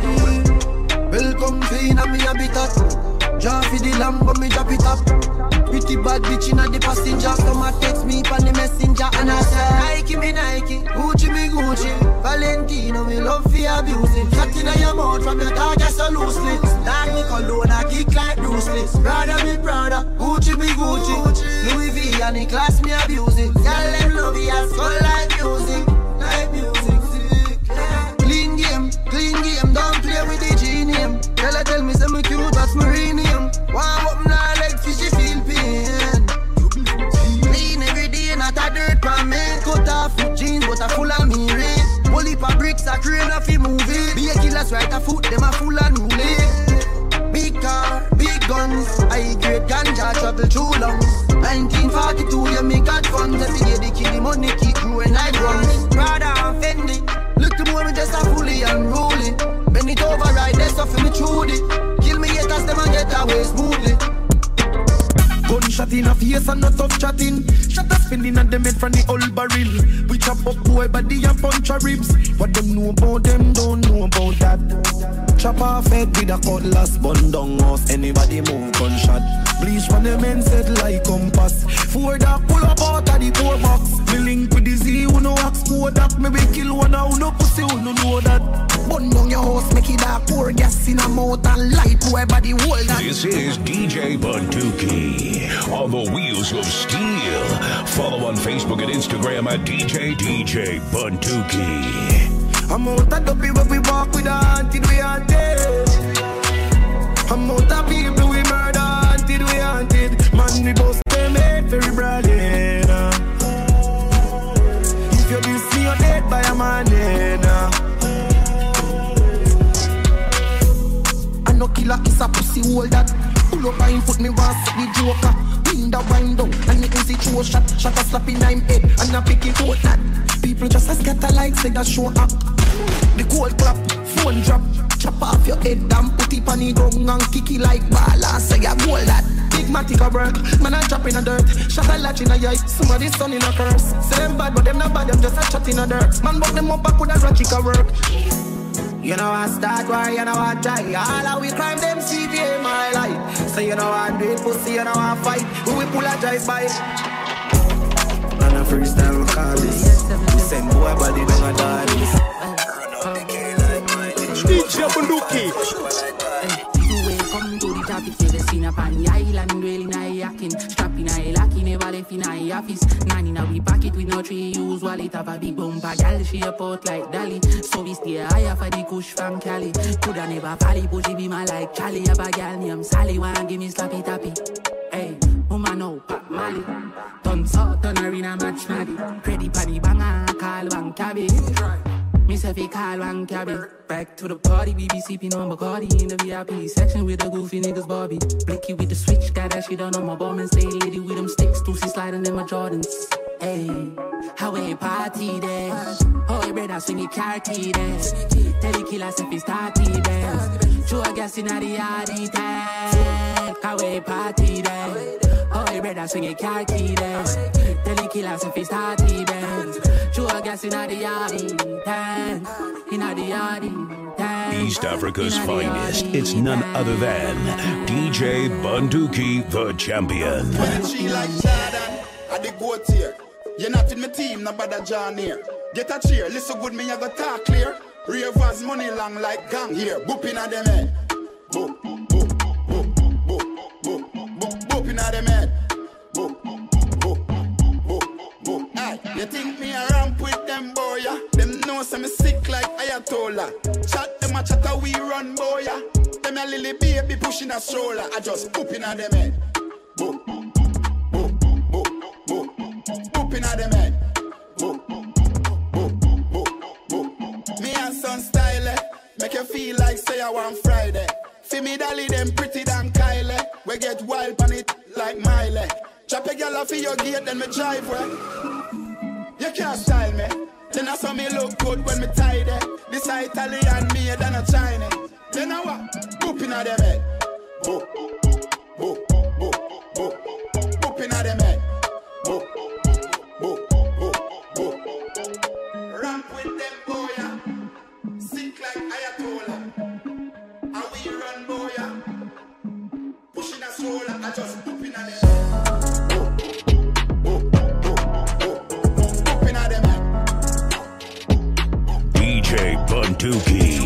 Welcome clean and me a bit hot. Draw for the lamb but me drop it up. Pretty bad bitch in the passenger. Come and text me on the messenger and I say Nike me Nike, Gucci me Gucci. Valentino me love for abuse it. Cat in your mouth from your dog just so loosely. Dark me cologne a kick like Bruce Lee. Prada me Prada, Gucci me Gucci. Louis V and the class me abuse it. Y'all them love you as skull like music. Like music. Clean game, don't play with the G name. Tell me say me cute, that's my real name. Warm up now like fishy feel pain. Clean every day, not a dirt pan me. Cut off foot jeans, but a full of me rain. Whole heap of bricks, a crane of a movie. Be a killer's right a foot, them a full of new lane. Big car, big guns, high grade ganja travel too long. 1942, you me got funds. Every day they kill the money, keep growing like guns. Prada and Fendi, look to me just a fully unruly. Bend it over right there, so for me truly. Kill me haters, them and get away smoothly. Gunshot in a face and not tough chatting. Shot a spinning and them head from the old barrel. We chop up boy body and punch a ribs. What them know about them don't know about that. Chop off head with a cutlass. Bun down us, anybody move gunshot. Bleach from them men said like compass. Four dark pull up out of the poor box. Me link with the Z who no ask Kodak. Me be kill one who no pussy who no know that. Bun down your house, make it dark, pour gas in a mouth and light boy body hold that. This is DJ Bunduki on the wheels of steel. Follow on Facebook and Instagram at DJ Bunduki. I'm out of the people we walk with until we haunted. I'm out of people we murder until we haunted. Man we both them head very brilliant. If you do see you're dead by a man then. killer is a pussy hole that. Pull up and put me once the joker. Wind a wind down and me easy throw shot. Shot a slap in my head and a pick it out that. People just a scatter like say that show up. The cold clap, phone drop. Chop off your head and put it on the ground and kick it like ball and say a goal that. Big matic a work, man a chop in a dirt. Shot a latch in a eye, somebody son in a curse. Say them bad but them not bad, them just a chat in a dirt. Man buck them up back with a ratchet a work. You know I start war, you know I die. All of we crime them CVA my life. So you know I do it pussy, you know I fight. Who we apologize by it. And a freestyle we call this. Send boy body down a dance. DJ Bunduki. Come to the topic, say the scene up on the island, really nice yakin. Strapping a lucky, never left in a office. Nine in a we pocket with no tree use wallet. Have a big bumper, gal, she a pot like Dolly. So we stay higher for the kush from Cali. Coulda never valley, but she be my like Charlie. Have a gal named Sally, wanna give me slappy tappy. Hey, woman no pop Molly. Turn salt, turn arena match nabby. Ready for the banger, call one cabby. Me say fi call one cabby. Back to the party, we be sipping on Bacardi in the VIP section with the goofy niggas Bobby. Blicky with the switch, got that shit on my bum and stay lady with them sticks. Lucy sliding in my Jordans. Hey, how a party there? Oh, hey, brother, swing your car key there. Tell the killer if it's starty there. Show a gas in the yardy tank. How a party there? Oh, hey, brother, swing your car key there. Tell the killer if it's starty there. Show a gas in the yardy tank. In the yardy tank. East Africa's finest. It's none other than DJ Bunduki, the champion. She like Jordan, I the goat here. You're not in my team, no bother John here. Get a cheer, listen good, me I go talk clear. Ravers money long like gang here. Boop in at them head. Boop, boop, boop, boop, boop, boop, boop, boop in at them head. Boop, boop, boop, boop. Hey, you think me a ramp with them boy, yeah? Them know some me sick like Ayatollah. Chat them a chatter we run boy, yeah? Them a lily baby pushing a stroller. I just boop in at them head. Boop, boop, boop, boop, boop, boop in at them head. Boop, boop, boop, boop, boop. Me and son style, make you feel like say I want Friday. See me dolly them pretty than Kylie. We get wild on it like Miley. Chop a girl off your gate, then me drive where. You can't style me. Then I saw me look good when me tidy. This a Italian made than a Chinese. You know what? Boop in at them head. Boop, boop, boop, boop. Boop in at them head. Boop, boop, boop, boop. Ramp with them boy, yeah. Sick like Ayatollah. And we run boy, yeah. Pushing a stroller, I just boop in at them head. DJ Bunduki.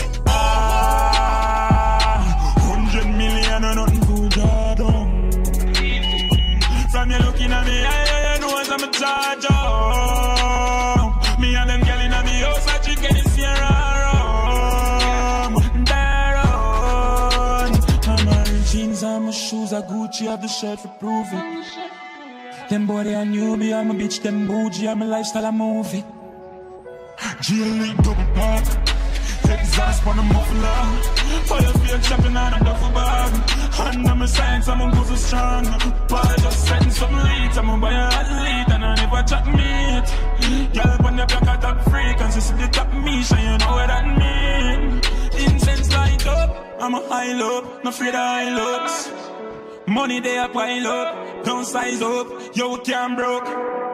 100 million and nothing to draw down. From you looking at me, I know I'm a charge up. Me and them girl in me house, I chicken is here around. There on. And my jeans and my shoes are Gucci, have the shirt to prove it. Them boy they a newbie, I'm a bitch, them bougie, I'm a lifestyle, a movie. G-League double park. Exhaust on the muffler. Fire feel chopping on a duffel bag. And I'm a science, I'm a booster strong. But I just send some leads. I'm a buy a athlete and I never chat meat. Girl, when the block I top freak and she see the top me, so you know what that mean. Incense light up, I'm a high low, no afraid of high looks. Money they a pile up, don't size up, yo can't broke.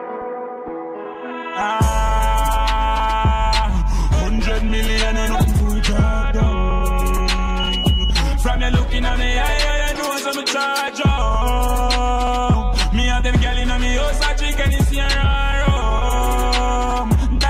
100 million and nothing to drop down. From you looking at me, I know some charge up. Me and them girl in me house, I chicken is here around.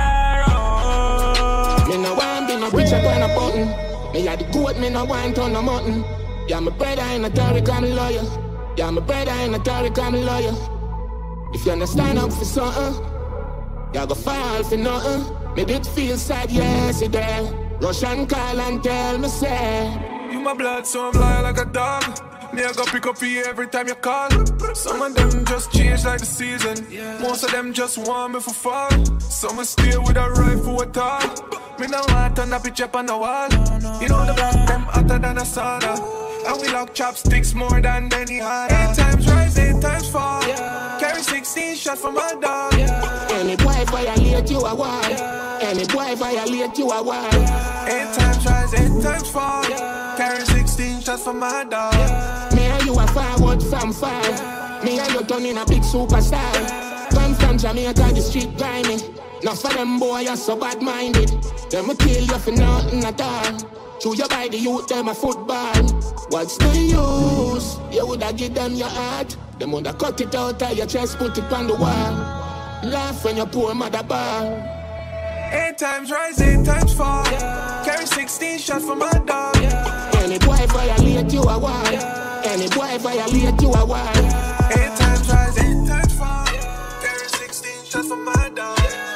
Me no want be no bitch up on a button. Me a the goat, me no want on a mutton. Yeah, my brother in a Tariq, I'm a lawyer. Yeah, my brother in a Tariq, I'm a lawyer. If you understand up for something, you go fall for nothing. Me did feel sad yesterday. Rush and call and tell me say you my blood, so I'm lying like a dog. Me I go pick up you every time you call. Some of them just change like the season. Most of them just want me for fall. Some still with a rifle at all. Me no want turn a picture up on the wall. You know the black them hotter than a sauna. And we lock chopsticks more than any other. 8 times rise, 8 times fall. Carry 16 shots from my dog. Any boy violate you a wall. Any boy violate you a wall. 8 times rise, 8 times fall. Carry 16 shots from my dog. Me and you are forward from far. Me and you turn in a big superstar. Come from Jamaica, the street grimy. Now for them boy, you're so bad-minded. Them will kill you for nothing at all. Chew you by the youth, them a football. What's the use? You woulda give them your heart. Them woulda cut it out of your chest, put it on the wall. Laugh when your poor mother ball. 8 times rise, 8 times fall. Carry 16 shots from my dog. Any boy violate you a wall. Any boy violate you a wall. 8 times rise, 8 times fall. Carry 16 shots from my dog.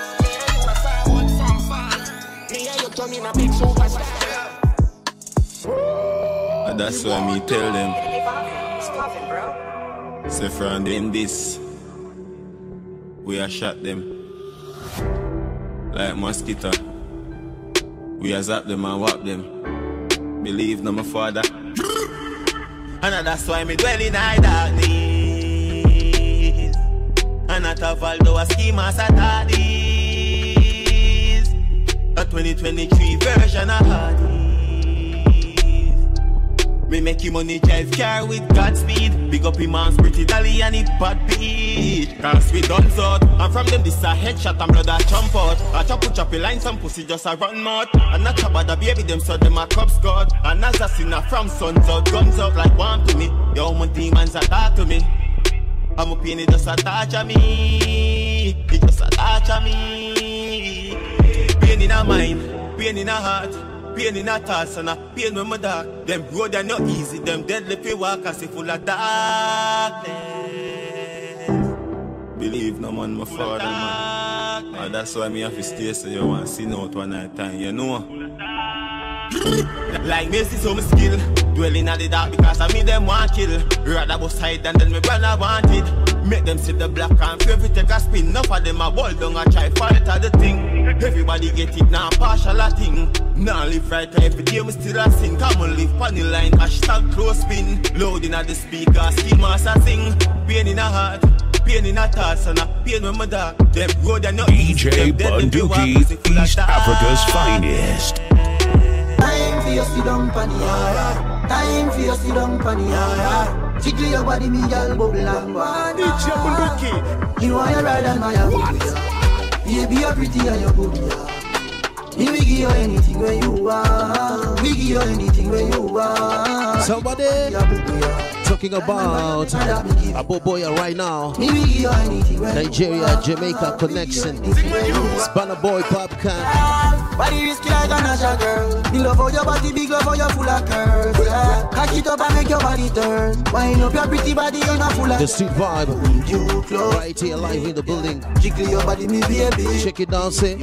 Me and you turn in a big superstar. And that's why me tell them. Say from them this, we a shot them like mosquito. We a zap them and whap them. Believe no my father. And that's why me dwell in high darkness. And not have although a scheme as a this. A 2023 version of Hardy. We make him money drive car with Godspeed. Big up him man's pretty dolly and he bad beat. Cause we done so. And from them this a headshot and blood a jump out. A choppy line, some pussy just a run mouth. And not chop the baby, them so them a cup scored. And as a sinner from suns out, guns out like one to me. Yo, my demons attack to me. I'm a pain, it just a touch of me. It just a touch of me. Pain in a mind, pain in a heart. Pain in a thoughts and a pain when my dark. Them road are not easy, them deadly fi walk as if full of darkness. Believe no man, my father, man. And that's why me have to stay so you want to see out one night time, you know. Like me see some skill, dwelling at the dark because I mean them want kill. Rather go side than me brother want it. Make them see the black and favorite take a spin. Enough of them a ball down a try fight at the thing. Everybody get it now, partial a thing. Now live right every day, we still a sing. Come on, live on the line, hashtag close spin. Loading at the speaker, ski master sing. Pain in a heart, pain in a thoughts, and a pain when my dog. Them road are not easy. DJ Bunduki, East Africa's finest. Time for you sit down pan the yard. Time for you sit down pan the yard. Jiggle your body, me girl bubble and go. DJ Bunduki. You know you rather my booty. Baby, you're pretty and you're good. Me we give you anything when you want. We give you anything when you want. Somebody talking about a boy right now. Nigeria, Jamaica connection. Spanner boy Popcorn. Body risky like a Nasha girl. Me love how your body big, love how you full of curves. Yeah. Cock it up and make your body turn. Wind up your pretty body, you're not full of. The street vibe. Right here live in the building. Jiggle your body, me baby. Check it down, say.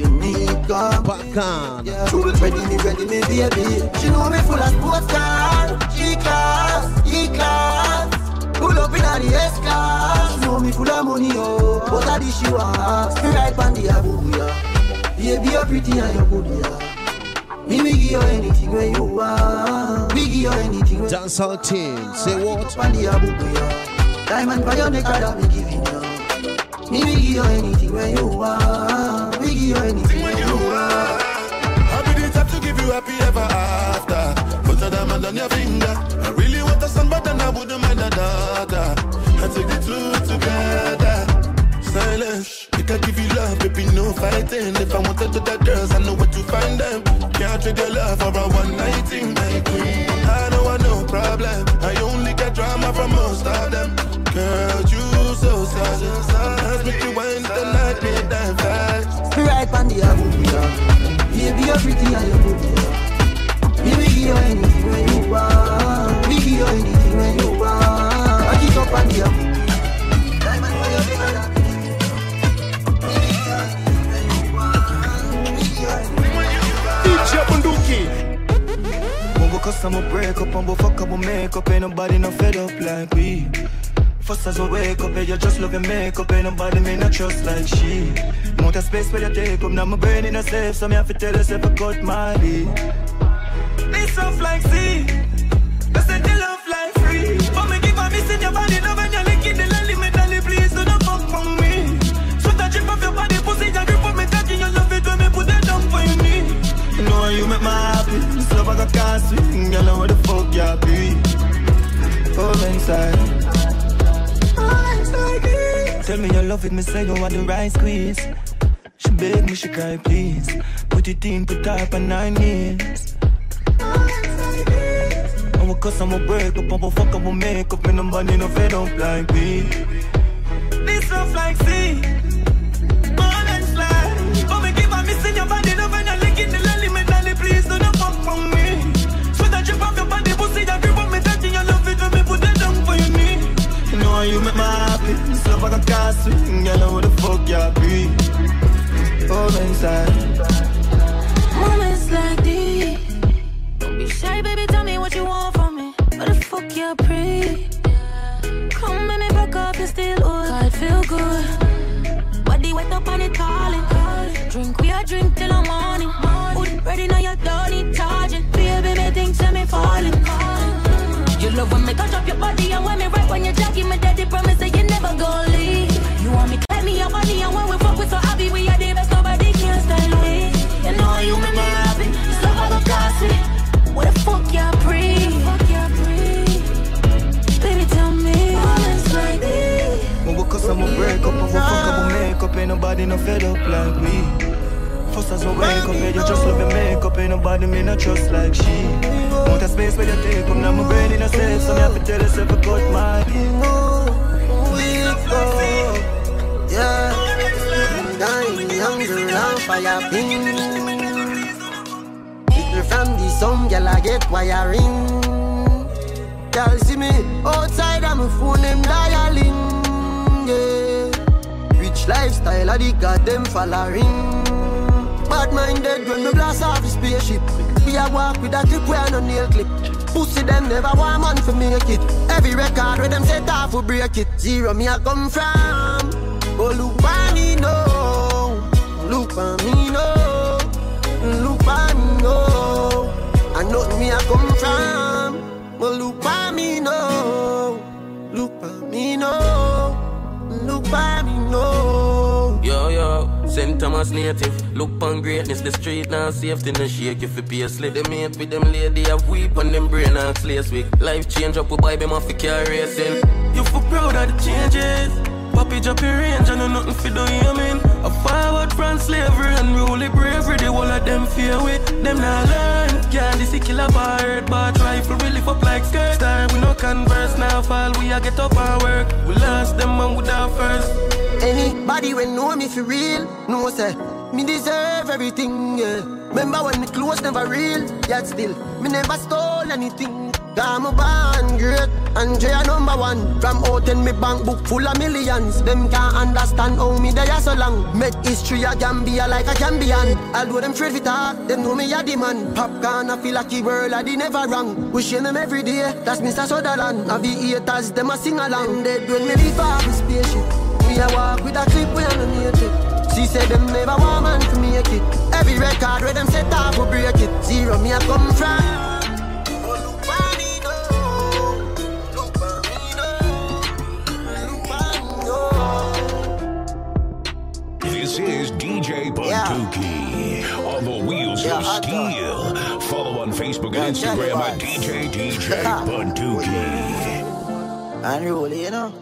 Popcorn. Yeah. Ready me baby. She know me full of sports car. G-class, E-class. Pull up in the S-class. She know me full of money, oh. But I dish you ass. Right on the abuya. Baby, you're pretty and you're good, yeah. Me give you anything when you want. We give you anything when dancehall team, say what? On the abuya. Diamond by your neck, that me giving you. Me give you anything when you want. We give you anything when you want. I'll be the type to give you happy ever after. Put a diamond on your finger. I really want a son, but then I wouldn't mind a daughter. I take the two together. Silence. I can give you love, baby, no fighting. If I wanted to that girls, I know where to find them. Can't trade your love for a one night thing, my queen. I know I no problem. I only get drama from most of them. Girl, you so sad. Ask me to wind the night, make them fast. Right on the abuya. Baby, you're pretty and you're good, yeah. We give you anything when you want. We give you anything when you want. I keep up on the abuya. Diamond for your finger. DJ Bunduki. Won't go cause I'm a break up, I'm go fuck up, we'll make up. Ain't nobody no fed up like we. First as I wake up, you just love your makeup. Ain't nobody me not trust like she. Amount of space where you take up, now my brain in a safe. So me have to tell yourself I cut my lead. This soft like sea, I said you love like free. But me give a miss in your body, love and you're licking the lily. Me dolly, please do not fuck from me. So that drip off your body, pussy, you grip up me cocky. You love it when me put it down for your knee. You know you make me happy, this love I got can't swing. You know what the fuck you be. Come inside. Tell me you love it, me say you want the right squeeze. She beg me, she cry please. Put it in, put up on 9 years. I'ma cuss, I'ma break up, I'ma fuck, I'ma make up. And nobody no fed up like me. This stuff like sea, more than slide. But me keep on missing your body, no when you're licking the lily. Me dolly, please do not fuck from me. So that drip off your body, pussy, you grip up me touching. You love it when me put it down for your knee. You know you make me happy, this love like a car swing. You know what the fuck you be. All inside. Moments like these, don't be shy, baby, tell me what you want from me. What the fuck you pre? Come let me back up, you still old. God feel good, body wet up on it calling. Drink, we a drink till the morning. Hood ready now, you don't need charging. Baby, me think send me falling. You love when me touch up your body and when me right when you're jogging. My daddy promise that you never gon' leave. You want me clap me your body and when we fuck with so happy we are the best, nobody can stand me. You know you make me happy, this love I go costly. What the fuck you pre? Baby tell me all it's like this. When we cuss I'ma break up, when we fuck I'ma make up. Ain't nobody no fed up like me. First as I wake up, you just love your makeup. Ain't nobody me not trust like she. Want a space where you take up, now my brain in a safe. So me have to tell yourself I cut my yeah, dying younger on fire ping. People from the sun, girl I get wiring. Girl see me outside of my phone, them dialing. Yeah, rich lifestyle, I got them following. Bad minded when me blast off the spaceship. We a walk with a clip where no nail clip. Pussy them never want man for make it. Every record where them set off will break it. Zero me a come from. Oh look at me no, look at me no, look at me no. I know me a come from. Oh look at me no, look at me no, look at me no. Yo yo, St. Thomas native. Look on greatness, the street now safety no shake if you pay a slip. They mate with them lady have weep on them brain and slaves week. Life change up, we buy them off the car racing. You feel proud of the changes. Poppy drop your range, I know nothing for do you mean. A forward from slavery and rule bravery. The whole of them fear with them not learn. Can't this kill a bird, but rifle we lift up like skirt. Star we no converse, now fall we a get up and work. We lost them and we down first. Anybody when know me for real, know say me deserve everything, yeah. Remember when the clothes never real, yet still me never stole anything. I'm a born great, Andrea #1. From out in me bank book full of millions. Them can't understand how me there so long. Make history a Gambia like a Gambian. Although them trade with her, them know me a the man. Popcorn I feel like the world I did never wrong. Wishing them every day, that's Mr. Sutherland. Now the haters, them a sing along. Dead when me leave off the spaceship. Me a walk with a clip when I need it. She said them never want man to make it. Every record where them set off will break it. Zero me a come from. This is DJ Bunduki on the wheels of steel. Follow on Facebook and Instagram at DJ Bunduki. Unruly, you know.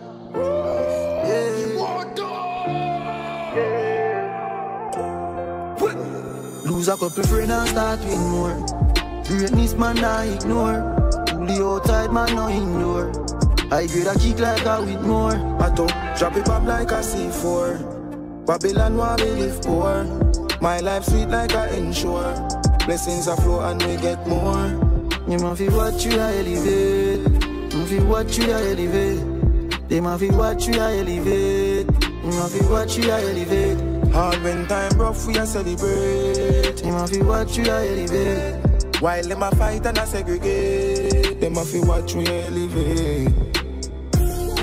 Lose a couple friends and start with more. Greatness man I ignore. Fully outside man no ignore. I grade a kick like a with more. I don't drop it up like a C4. Babylon while we live poor. My life sweet like a ensure. Blessings are flow and we get more. You ma fi watch you a elevate. Ma fi watch you a elevate. They ma fi watch you a elevate. You ma fi watch you a elevate. Hard when time rough we a celebrate. You ma fi watch you a elevate. While them a fight and a segregate. Them ma fi watch we elevate. Them a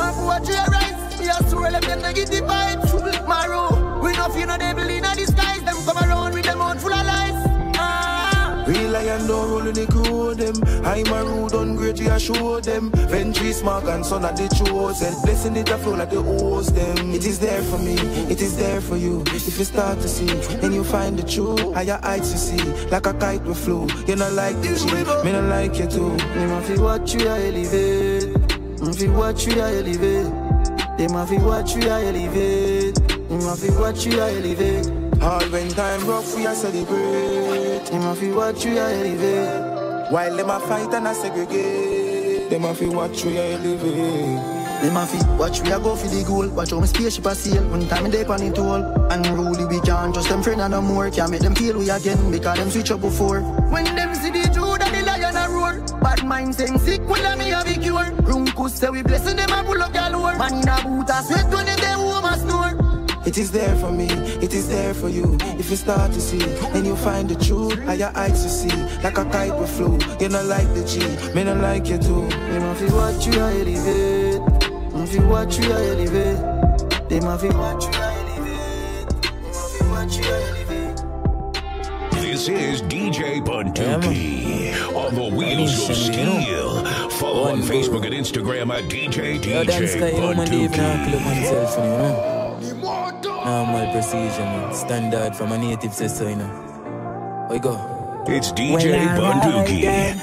want to watch your rise. We are swirl them negative vibes. Maru, we no fear no devil in a disguise. Them come around with them out full of lies. Real lion don't roll in the crew them. I'm a rude on great, you show them. Ventry smart and son of the chosen. Blessing it a flow like the hose them. It is there for me, it is there for you. If you start to see, then you find the truth. Higher heights you see, like a kite will flow. You not like the G, me not like you too. Them a fi watch you a elevate. Them fi watch you a elevate. Them a fi watch you a elevate. Them a fi watch you a elevate. All when time rough we a celebrate. Them a fi watch you a elevate. While them a fight and a segregate. Them a fi watch we a elevate. Them a fi watch we a go for the goal. Watch how my spaceship a sail. One time me dey on it all. Unruly we can't trust them friend and no more. Can't make them feel we again because them switch up before. When them see the truth and the lion a roar. Bad mind saying sick when them me have a cure. Runkus say we blessing them a pull up galore. Man in a boot a sweat when them home a snore. It is there for me, it is there for you. If you start to see, then you find the truth. Higher heights you see, like a kite will flow. You not like the G, me not like you too. Them a fi watch you a elevate. Them fi watch you a elevate. Them a fi watch you a elevate. Them a fi watch you a elevate. This is DJ Bunduki on the Wheels of Steel. Follow on Facebook and Instagram at DJ Bunduki. Normal procedure, man. Standard from a native sister, you know. We go. It's DJ Bunduki.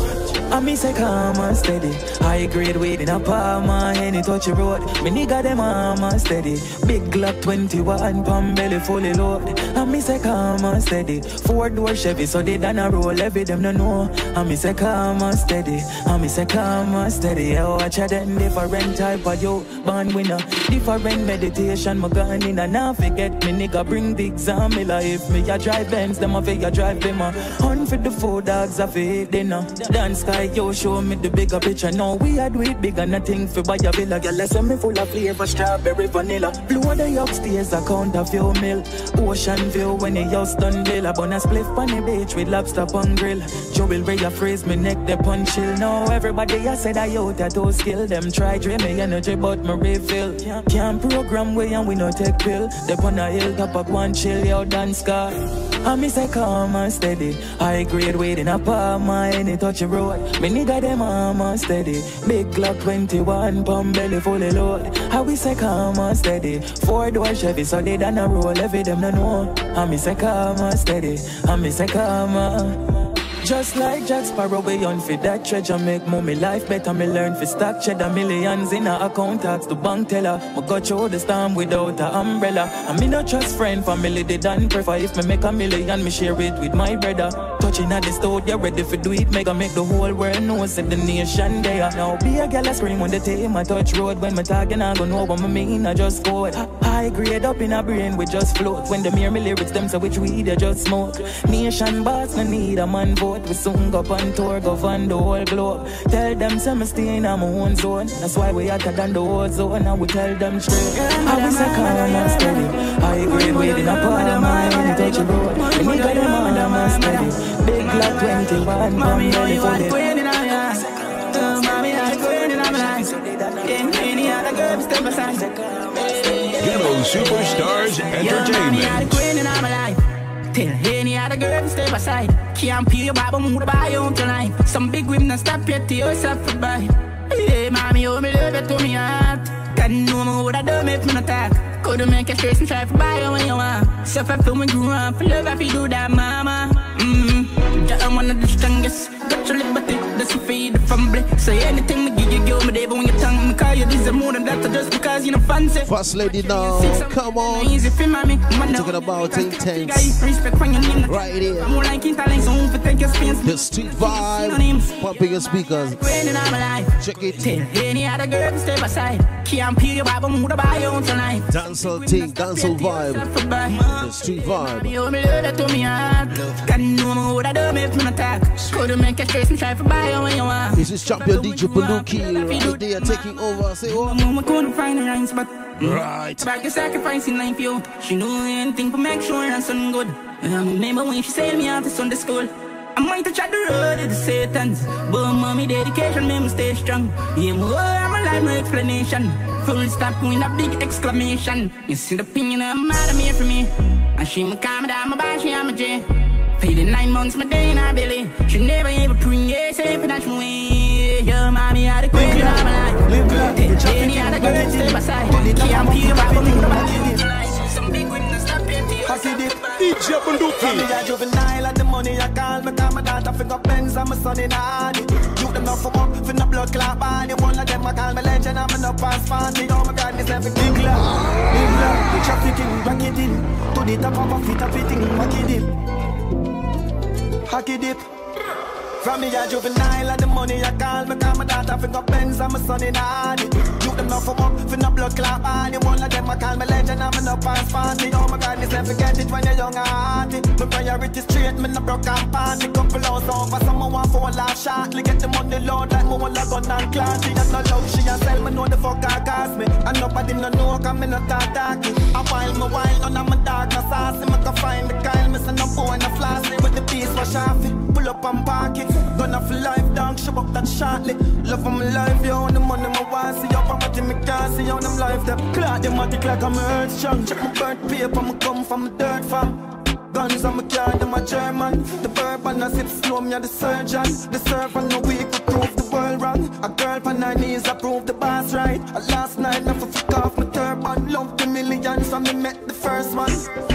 I miss a calm and steady. High grade weight in a palm and it touch a road. Me nigga them arm and steady. Big Glock 21, palm belly fully load. I miss a calm and steady. 4-door Chevy so they done a roll. Every them no know. I miss a calm and steady. I miss a calm and steady. Yeah, watch a them different type of yo. Born winner. Different meditation. My gun in and now forget me nigga bring the exam. Me life. Me a drive Benz. Them a figure drive them a hunt for the 4 dogs. I feel dinner. Dance sky. Yo, show me the bigger picture. Now we are do it bigger, nothing for buy a villa. Girl, listen me full of flavor, strawberry, vanilla. Blow the upstairs, account a few mil. Ocean view when the house done bill. A bonus spliff on the beach with lobster on grill. Joel Ray a phrase, me neck the punch chill. Now everybody I said I out that those skill. Them try drain me energy, but me refill. Can't program way and we no take pill. They on a hill top up one chill, yo, dance car. I miss a calm and steady. High grade weight in a palm and it touch a road. Me nigga them arm and steady. Big Glock 21, palm belly fully load. How we say calm and steady. 4-door Chevy so they done a roll. Every them no know. I miss a calm and steady. I miss a calm and just like Jack Sparrow, we on for that treasure. Make mommy life better, me learn for stack cheddar. Millions in a account, tax the bank teller. Me got through the storm without a umbrella. And me not trust friend, family, they done prefer. If me make a million, me share it with my brother. Touching at the stove, you're ready for do it. Make the whole world know, say the nation there. Now be a girl, I scream when they take my touch road. When me talking, I don't know what me mean, I just code. High grade up in a brain, we just float. When they hear me lyrics, them say which weed, they just smoke. Nation boss, no need a man vote. We soon go on tour, go on the whole globe. Tell them some stay in my own zone. That's why we hotter than the whole zone. And we tell them straight. I was a calm and steady. High grade weight in a palm and touch a road. And we got them on and steady. Big Glock 21, mommy, how you want going in my life? Mommy, how you going in my life? Any other girl step aside. Ghetto Superstars Entertainment. Tell any other girl to step aside. Can't pay your Bible, move to buy your own tonight. Some big women stop yet to yourself for buy. Hey, mommy, oh, me love it to me heart. Can't know me what I do if me not talk. Couldn't make a stress and try to buy you when you want. So if I feel me grew up, for love if you do that, mama. I'm one of the strongest. Got your liberty, that's your feed the family. Say anything me give you, me devil when you tongue. Me call you this is more than that, just because you know fancy. First lady now, come on. Easy for mommy. I'm talking about intense. Right here. I'm more like talent, so for take your spins. The street vibe, pumping your speakers. Check it. Tell any other girl to step aside. Can't pay your Bible, move to buy your own tonight. Dancehall thing, dancehall vibe. The street vibe. You me love that to me heart. Can't know me what I do if me not talk. Couldn't make a stress and try to buy you when you want. This is champion DJ Bunduki. They are taking over. Say what? Mama couldn't find the rhymes, but right. Back to sacrificing life, yo. She knew anything to make sure I'm something good. And I remember when she said me out to Sunday school. I might have tried the road to the Satans, but mommy dedication made me stay strong. Yeah, more I'm alive time no explanation. Full stop with a big exclamation. You see the opinion of mad me for me. And she me calm down, my body, she on my J. Feeding 9 months, my day in her belly. She never ever bring it, safe and that's my way. Yo, mommy, I had a queen in my life. Any other girl, stay beside. Can't peel back, but move the body. Some big witness, stop it. DJ Bunduki. From me a juvenile and the money I call me. Call my daughter finger Benz and my son in Hardy. You them not for up, for no blood clot body. One of them I call me legend, I'm in no pass fancy. Oh my God, this everything big love. The trafficking, rock it in. To the top of a feet, a fitting, rock it in. Hockey dip. From me a juvenile and the money I call me. Call my daughter finger Benz and my son in Hardy. You them not for up, for no blood clot body. One of them I call me legend, I'm in no pass fancy. Oh my God, this never forget it when you're young and hearty. My priority straight, me no broke and party. Couple hours over, someone want for a laugh shortly. Get the money load like me want a gun and clan. She has no love, she has sell me know the fuck I cost me. And nobody no know, cause me no talking. I while me wild, none of my dog no saucy. Me can find the Kyle, me say no boy no flossy. With the piece for Shafi, pull up and park it. Gonna for life, dog, show up that shortly. Love for my life, yo, the money my want. See your property, me can't see on them life. Them clock, them matic like I'm earth strong. Check my birth paper, me come from the dirt farm. Guns on my car, them a German. The bourbon I sip slow, me a the surgeon. The servant no weak, to prove the world wrong. A girl on her knees, I prove the boss right. Last night, I fuck off my turban. Love the millions, so me met the first one.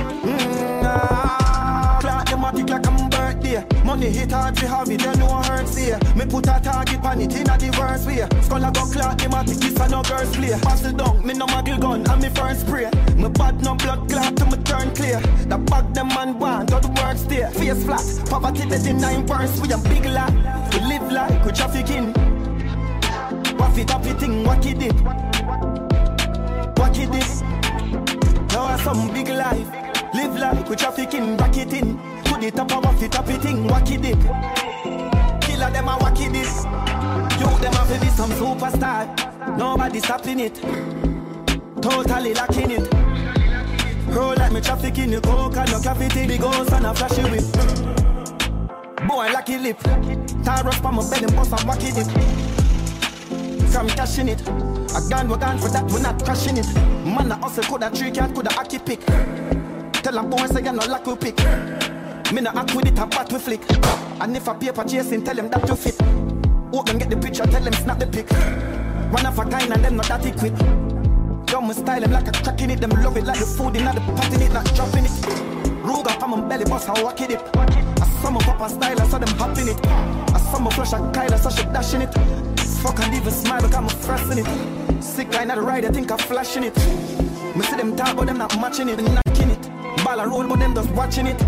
Clock, them matic like I'm birthday. Money hit hard, we have it, they know I hurt here. Me put a target on it in a diverse way. Skull I go clock, them matic, this a no girls play. Pass it down, me no muggle gun, and me first spray. Me bad no blood clot to me turn clear. The bag them man want, all the work stay. Face flat, poverty dead in 9 verse. We a big lot, we live like we trafficking. Waff it up, it thing, wack it dip. Wack it dip. Now some big life. Live like we trafficking, rack it in. To the top of it, up it thing, wack it dip. Killer them a wack it dip. You them a be some superstar. Nobody stopping it. Totally lacking it. Roll like me trafficking, the coke and no cavity. Big house and a flashy whip. Boy lucky lip. Tar up on my bed and bust and wack it dip. From cashing it. A gun we're gone for that, we're not crashing it. Man a hustle, coulda 3 cat, coulda hockey pick. Tell a boy say you no luck we pick. Me no act with it, a bat we flick. And if a paper chasing, tell them that you fit. Hope them get the picture, tell them snap the pic. One of a kind and them not that quick. Dumb style them like a crack in it. Them love it like the food in the pot in it, not dropping it. Rug up on my belly, boss and walk it dip. I saw my papa style, I saw them hopping it. I saw my flush a Kyle, I saw she dashing it. Fuck and even smile, look I'm frosting it. Sick line at the ride, I think I'm flashing it. Me see them talk, but them not matching it, knocking it. Ball a roll, but them just watching it.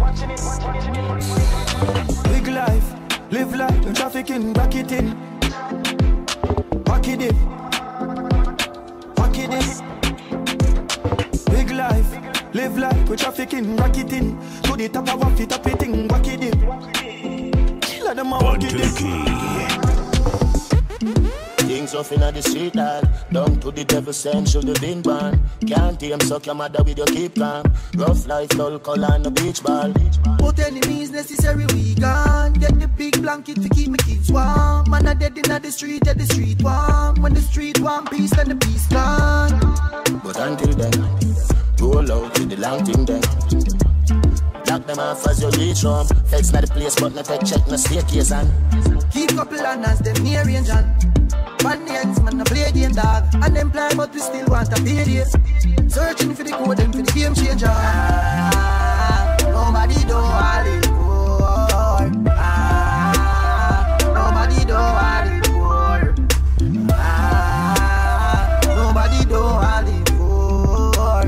Big life, live life, and trafficking, back it in. Back it in. Back it in. Big life, live life, we trafficking, rock it in. To the top of a fit, up it in, back it in. Killer them a walk it in. Things off inna the street, dad. Down to the devil send, should have been born. Can't tame, suck your mother with your keep calm. Rough life, dull color and the beach ball. But enemies necessary, we gone. Get the big blanket to keep my kids warm. Man, I dead inna the street, at the street warm. When the street warm, peace, then the peace gone. But until then, roll out with the long thing then. Lock them off as you reach home. Feds not the place, but not take check, no staircase and keep couple as them near range and Band-aids, man, no play game, dog. Unemployed, but we still want a payday. Searching for the code and for the game changer. Nobody do all it for. Nobody do all it for. Nobody do all it for.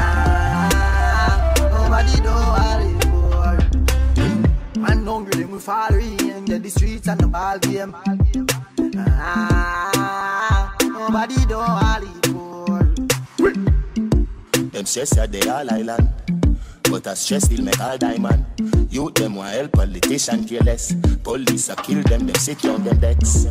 Nobody do all it for. Man, hungry, then we fall in. Get the streets and the ball game. Nobody do all it for. Them stress that they all island, but a stress still make all diamond. Youth them want help, politician careless. Police a kill them sit on them decks.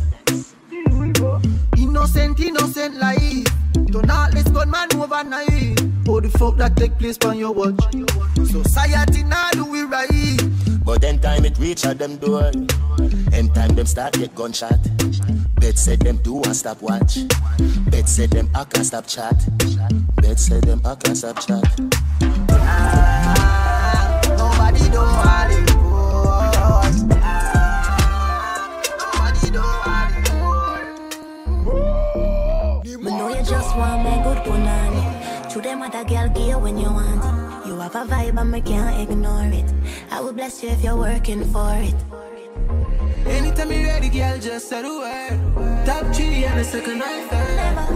Innocent life. Do not let gunman overnight. Oh, the fuck that take place on your watch. Society now do we right. But then time it reach at them door. And time them start get gunshot. Bet said them do a stop watch. Bet said them I can't stop chat. Bet said them I can't stop chat. Nobody do all it. Nobody do all it. Me know you just want me good punani. To them other girl give you when you want. You have a vibe and me can't ignore it. I will bless you if you're working for it. Anytime you ready, girl, just say the word. Top 3 and the second I third.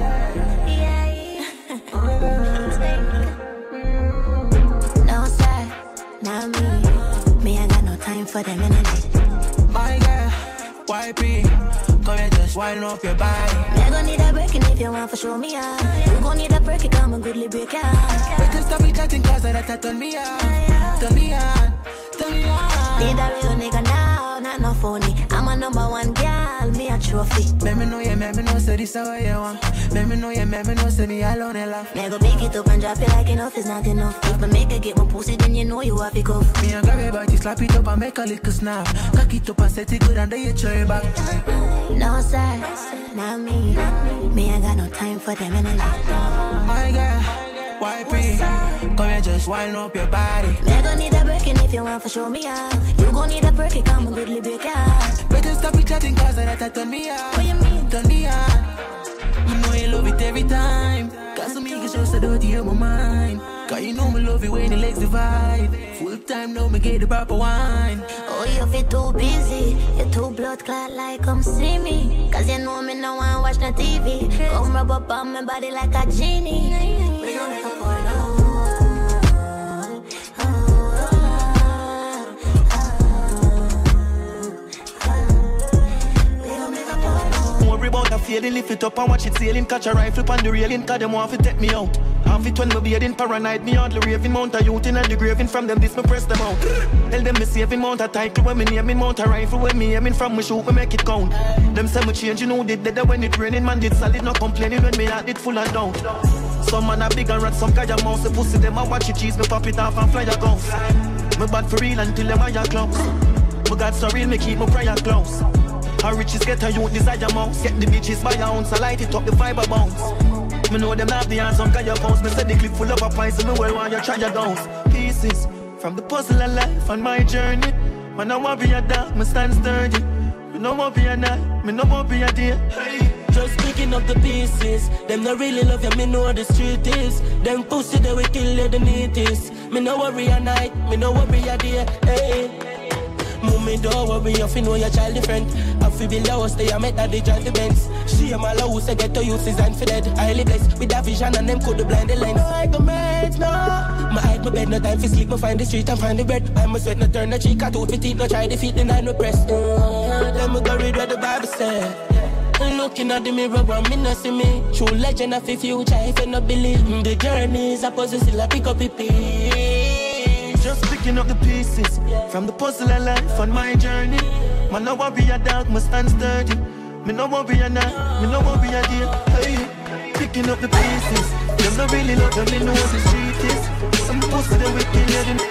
No sir, not me. Me I got no time for them energy. My girl, YP, come here, just wind up your body. Me I gon' need a break and if you want for show me out. You gon' need a break, come a goodly break out. Better stop it chatting cause that turn me on. Turn me on, turn me on. Need a real nigga now, not no phony. I'm a number 1 girl, me a trophy. Let me know, yeah, let me know, say this how you want. Let me know, yeah, let me know, say me alone and laugh. Me go pick it up and drop it like enough is not enough. If me make it get my pussy, then you know you have to go. Me and grab your body, slap it up and make a little snap. Cock it up and set it good and then you throw it back. No sir, not me. Me I got no time for them energy. My girl, YP, come here, just wind up your body. Me gon' need a break and if you want for show me out. You gon' need a break, come a goodly break out. Better stop it chatting cause that turn me on. What you mean? Turn me on. You know you love it every time. Cause some niggas just dirty in my mind. Cause you know me love it when the legs divide. Full time now me get the proper wine. Oh, you feel too busy. You too blood clot like come see me. Cause you know me no one watch no TV. Come rub up on my body like a genie. We don't make a porno. Worry about a feeling, lift it up and watch it sailing. Catch a rifle on the railing, cause them want to take me out. Half it when me bearding, paranoid, me hardly raving. Mount a youth in the graving, from them this me press them out. Tell them me saving, mount a title when me naming. Mount a rifle when me aiming, from me shoot, me make it count. Them say me change, you know, did that when it raining. Man did solid, not complaining when me heart did full and down. Some man a big and rat, some guy a mouse. The pussy them a watch it cheese, me pop it off and fly a ghost. Me bad for real until them eye close. Me God so real, me keep my prayer close. How riches get a youth desire mouse. Get the bitches by your own, so light it up the fiber bounce. Me know them have the hands on your bounce. Me say the clip full of a poison, me well want you try your downs. Pieces from the puzzle of life on my journey. Man I want be a dog, me stand sturdy. Me no want be a night, me no want be a day. Hey. Just picking up the pieces. Them not really love you, me know what the street is. Them pussy they will kill you the neatest. Me no worry a night, me no worry a day. Hey. Mommy don't worry, you know your child different. I feel below, stay I met that they drive the Benz. She and my low, say get to use is and for dead. Highly blessed with that vision and them could blind the lens. I go meds, no. My hide my bed, no time for sleep, me find the street and find the bread. I'm a sweat, no turn the cheek, I tooth, me teeth, no try defeat the nine, no press. Then me go read what the Bible said. Looking at the mirror, but me not see me. True legend of the future, if you not believe. The journey is a puzzle, still I pick up a piece. Just picking up the pieces from the puzzle of life on my journey. Man, no want be a dog, must stand sturdy. Me no want be a night, me no want be a day. Hey, picking up the pieces. Them not really love, them they know what the street is. Some pussy they wicked, yeah, them.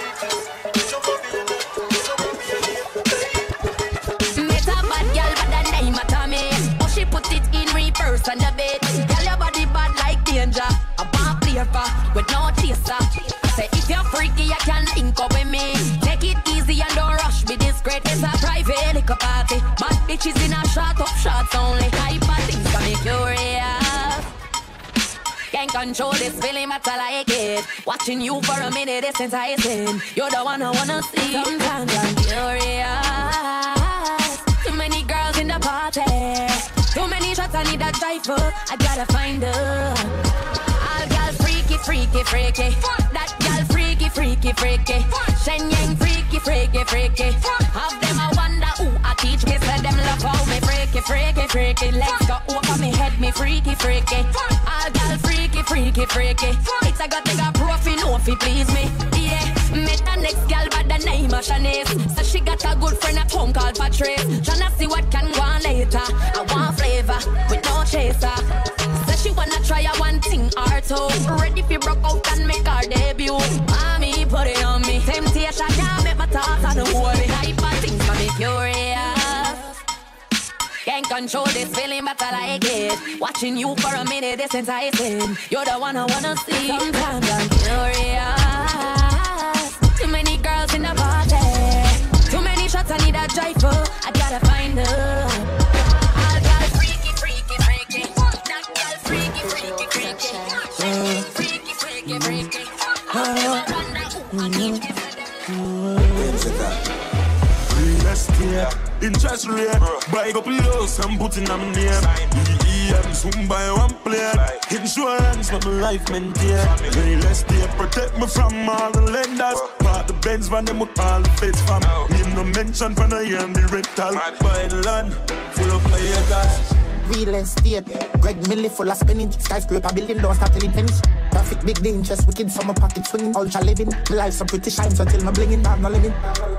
Met a bad girl, but the name of Tommy. Oh, she put it in reverse on the bed. Girl, your body bad like danger. A bad player with no chaser. Say if you're freaky, you can link up with me. Take it easy and don't rush. Be discreet, it's a private liquor party. Bad bitches in a shot up shots only. Type of things got me curious. Can't control this feeling, but I like it. Watching you for a minute is enticing. You're the one I wanna see. Sometimes I'm curious. Too many girls in the party. Too many shots, I need a driver. I gotta find her. All girls freaky, freaky, freaky. That girl freaky, freaky, freaky. Shen Yang freaky, freaky, freaky. Have them I wonder who I teach me. Say them love how me freaky, freaky, freaky. Legs go over me head, me freaky, freaky. All girls freaky, freaky, freaky. It's a got to go profi, no fi please me. Yeah, met the next girl by the name of Shanice. So she got a good friend at home called Patrice. Tryna see what can go on later. I want flavor with no chaser. So she wanna try a one thing or two. Ready fi broke out and make her debut. Mommy put it on me. Temptation can't make my thoughts on the wall. Type of things for me curious. Can't control this feeling, but I like it. Watching you for a minute, it's enticing. You're the one I wanna see. Sometimes I'm curious. Too many girls in the party. Too many shots, I need a driver. I gotta find her. All girls freaky, freaky, freaky. That girl freaky, freaky, freaky. Freaky, freaky, freaky. Real estate, interest rate, buy up lows and put in a name. EM, soon buy one plate. Insurance for my life maintain. Real estate, protect me from all the lenders. Part the Benz van them with all the feds fam. Name no mention for the year and the rental. Buy the land, full of players. Real estate, Greg Millie full of spinning. Skyscraper building, don't start till it finish. Traffic big dangerous, wicked from my pocket swinging. Ultra living, my life so pretty shine, so till my blinging, I'm not living.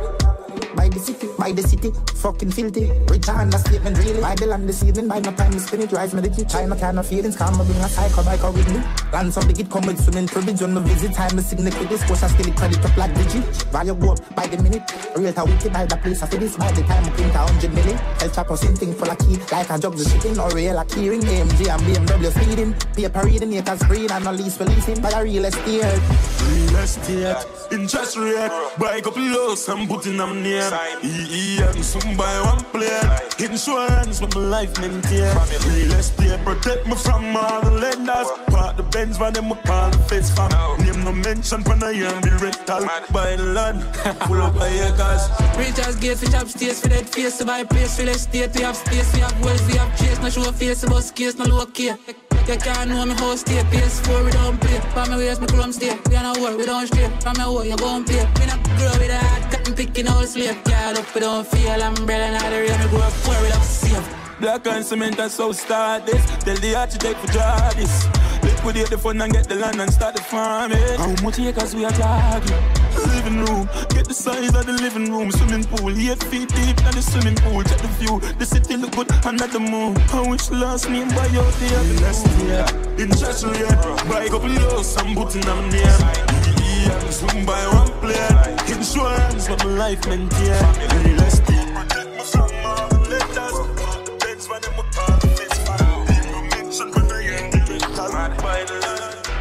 By the city, fucking filthy. Rich and a statement really. By the land this evening, by my time to spin it. Drive me the key, China kind of feelings. Come and bring a psycho biker with me. Lands of the git come with swimming privilege. On my visit time, the signal with this course, I still credit up like Digi. Value go up by the minute. Real to wicked by the place, I feel this. By the time I print 100 million. El Chapo same thing full of key. Like a jug the shipping or real a keyring. AMG and BMW speeding. Paper reading, haters breed and not least releasing. By a real estate. Real estate, interest rate. Buy up lows and put in a name. EM, soon buy one plate. Insurance for my life maintain. Real estate, protect me from all the lenders. Part the Benz van them with all the feds fam. Name no mention for the year and the rental. Buy the land, full of acres. Rich as gates, we chop states for that face. To buy place, real estate, we have space, we have wells, we have chase. No show face, about case, no low key. You can't know me how stay. PS4 we don't play. From my waist, me chrome stay. We don't work, we don't stray. From my way, you go and play. We not grow with a hard cotton picking all slave. Yard up, we don't feel umbrella. Now the rain, we grow up poor, we don't safe. Black and cement and so start this. Tell the architect for draw this. Liquidate the fund and get the land and start the farming. How much acres we are talking? Living room, get the size of the living room. Swimming pool, 8 feet deep in the swimming pool. Check the view, the city look good under the moon. I wish last name by your day. Last year, interest rate, buy up lows and put in a name. EM, soon buy one plate. Insurance for my life maintain. Real estate, protect me from all the letters. The Benz for them with all the face man. No mention when I end the rental. Buy the land.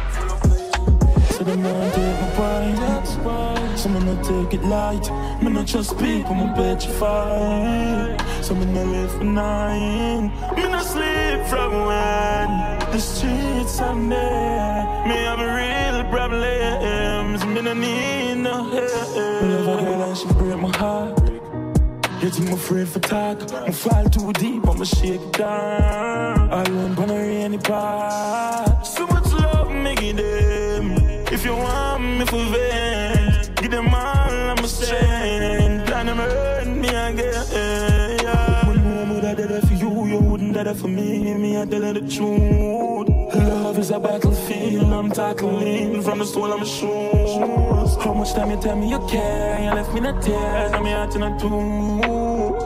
So them not take my pride, that's why. So me not take it light. Me not trust people, me petrified. So me not live for nine. Me not sleep from when the streets are there. Me have real problems. Me not need no help. Me love a girl and she break my heart. Yet I'm afraid for talk. I fall too deep, I'ma shake it down. Alone on a rainy part. So much love, me give them. If you want me for vent, give them all I'm a saying. Plan them hurt me again. When no one would have did it for you, you wouldn't do it for me. Me, I tell her the truth. Love is a battlefield, I'm tackling. From the soul, I'm a shoes. How much time you tell me you care? You left me in a tears, now me heart in a tube.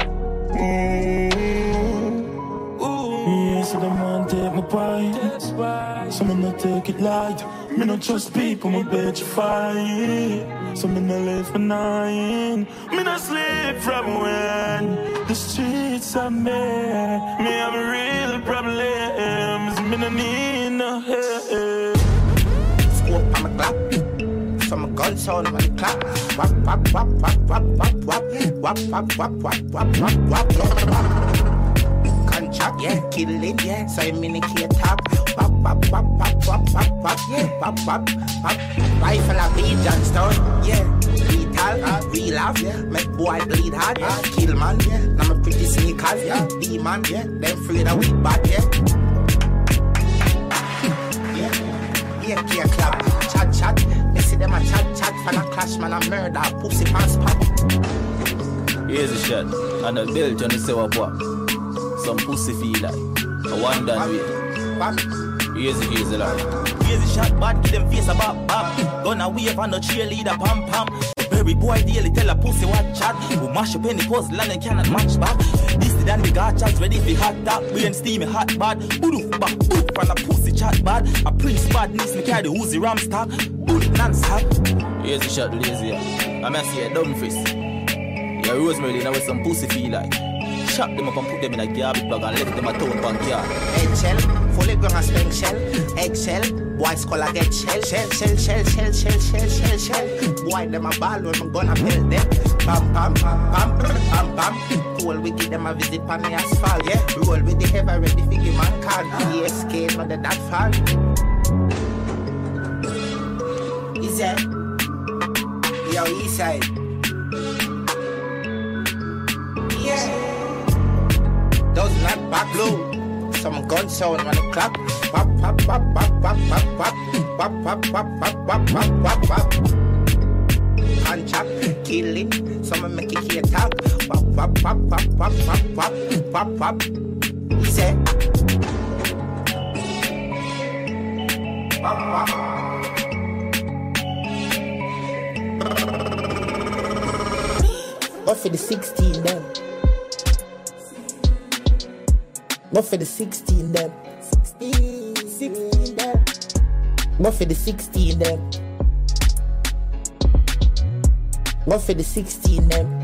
Yeah, so them want take my pride. So me not take it light. Me not trust people, me petrified. So me not live for nine. Me not sleep from when the streets are mad. Me have real problems. Me not need no help. Scope on my clap. So my gun sound on the clap. Wap wap wap wap wap wap wap wap wap wap wap wap wap wap. Contract, yeah, kill it, yeah. So I'm in a key top. Wap wap wap wap wap wap wap, yeah. Wap wap wap. Rifle of B Johnstone, yeah. Lethal, real love, yeah. Make boy bleed hard, yeah. Kill man, yeah. Now my pretty sneakers, yeah. Demon, yeah. Them afraid of weak back, yeah. Yeah, yeah, clap. Chat chat. They see them a chat chat. Fan a clash, man a murder. Pussy pants pop. Here's a shot. And a belt on the sewer pop. Some pussy feel like a one done way. Here's a lot. Here's a shot, bad, give them face a bop bop. Gonna wave on the cheerleader pam pam. Every boy daily tell a pussy what chat. Who mash up any puzzle and cannot match back. This the Dan we got chats ready for hot top. We ain't steamy hot bad. Boof back boof and a pussy chat bad. A prince bad needs me carry the Uzi ram stock. Bullet non-stop. Here's a shot lazy. I'm gonna see a dumb face. Yeah, Rosemary now with some pussy feel like. chop them up and put them in a garbage bag and left them a town backyard. Eggshell, fully grown and spent shell. Eggshell, boy skull a get shell. Shell. Boy them a ball when I'm gonna build them. Pam. Cool, we give them a visit on the asphalt. Yeah, roll with the heavy ready figure man card. ESK, not that far. Is that? Yo, east side. Yeah. Does not back low. Some gun sound when it clap. Pop. And chop, kill it. Some make it here tap. Pop. He said. Pop. Go for the 16 then. Go for the 16 then. 16 then. Go for the 16 then. Go for the 16 then.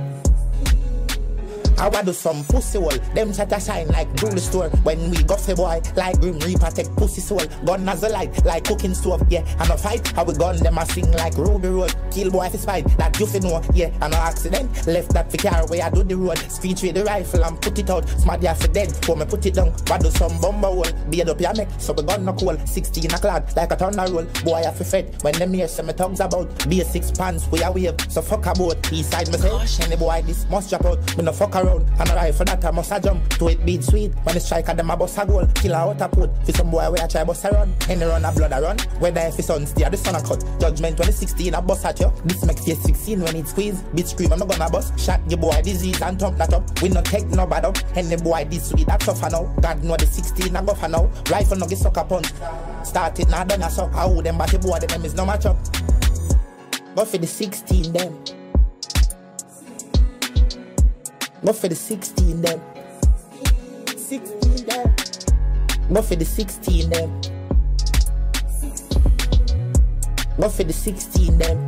I want do some pussy hole. Them chat a shine like jewelry store. When we go for boy, like Grim Reaper take pussy soul. Gun as a light, like cooking stove. Yeah, and a fight, how we gun them a sing like Ruby Road. Kill boy for spite, that you fi know. Yeah, and no accident. Left that for car where I do the road. Screech with the rifle and put it out. Smart ya for dead, for me put it down. But do some bomber hole. Beard up your neck, so we gun no cool. 16 a clad, like a thunder roll. Boy I fi fed, when them hear some thugs about. Be a 6 pants, we a wave. So fuck about, east side me say. And the boy this must drop out. Me no fuck around. And a rifle that I must a jump to it beat sweet. When the striker them a bust a goal, kill a out a put. For some boy where I try bust a run. Any run a blood a run. Whether if it's on steer the sun a cut. Judgment 2016 a bust at you. This make face 16 when it squeeze. Bitch scream I'm not gonna bust. Shot your boy disease and thump that up. We no take no bad up. Any boy this sweet that tougher now. God know the 16 a buffer now. Rifle no get sucker punch. Start it now done a suck. How them batty boy them is no match up. Go for the 16 them. Go for the 16 them. 16 them. Go for the 16 them. Go for the 16 them.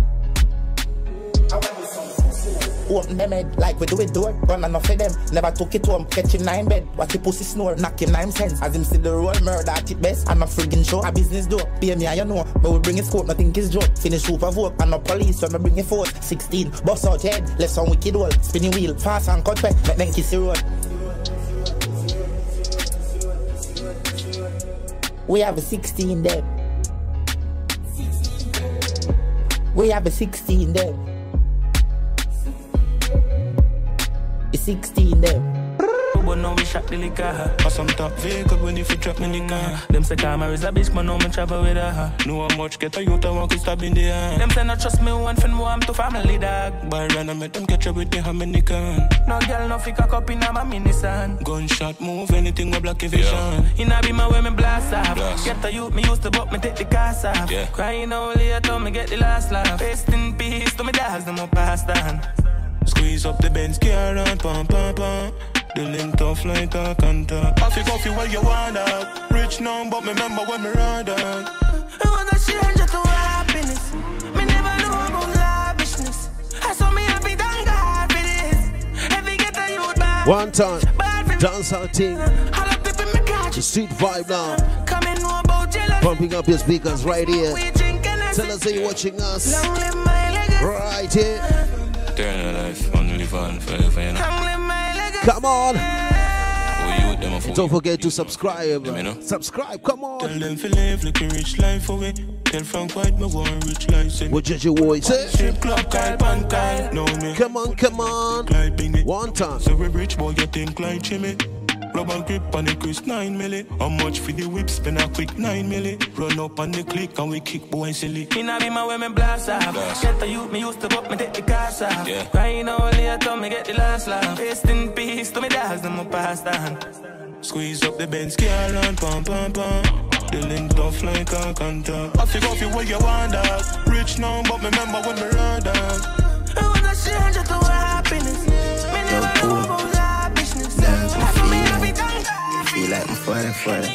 Open them head like we do it door. Run enough of them. Never took it home. Catch him 9 bed. Watch the pussy snore. Knock him 9 cents. As him see the roll murder at it best. And a friggin' show. A business door. Pay me and you know. But we bring a scope. Nothing is joke. Finish super vote. And no police when we bring a force. 16. Bust out head. Left some wicked wall. Spinning wheel. Fast and cut back. Make them kiss the road. We have a 16 there. We have a 16 there. 16 them. But now we shot the liquor. Or some top vehicle when if you drop me in the car. Them say camera is a bitch, but now me travel with her. Know how much get a youth and walk is stab in the hand. Them say not trust me one friend more, I'm to family dog. By run and make them catch up with the Dominican. No girl no fake a cup in a mini son. Gunshot move, anything with black vision. In a be my way me blast off. Get a youth, me used to buck, me take the cast off. Crying out later, me get the last laugh. Rest in peace to me dogs, them up past on. Squeeze up the Benz car and pam. The link tough like a canter. I feel coffee while you want out. Rich now, but me remember when me ride out. I was a stranger to happiness. Me never know about lavishness. I saw me happy, thank God for this. Every get a youth back. One time, dance our thing. The street vibe now. Pumping up your speakers right here. Tell us that you're watching us. Right here. Turn a life, only fun forever, you know. Come on. Don't forget to subscribe. Subscribe, come on. Tell them to live like a rich life away. Tell Frank White me want rich life. What judge your voice, eh? Strip club, Kyle, pan, Kyle. No, me. Come on. One time. So we rich boy, you think like Jimmy. Rub and grip on the Chris 9 milli. How much for the whip? Spend a quick 9 milli. Run up on the click and we kick boy silly. In a be my way me blast off. Get the youth me used to buck me take the cars off. Crying out later me get the last laugh. Rest in peace to me dogs them up past on. Squeeze up the Benz car and pam. The link tough like a canter. I figure off you where you want out. Rich now but me remember when me ride out. I was a stranger to happiness. Me never know about lavishness. Feel like I'm falling for it.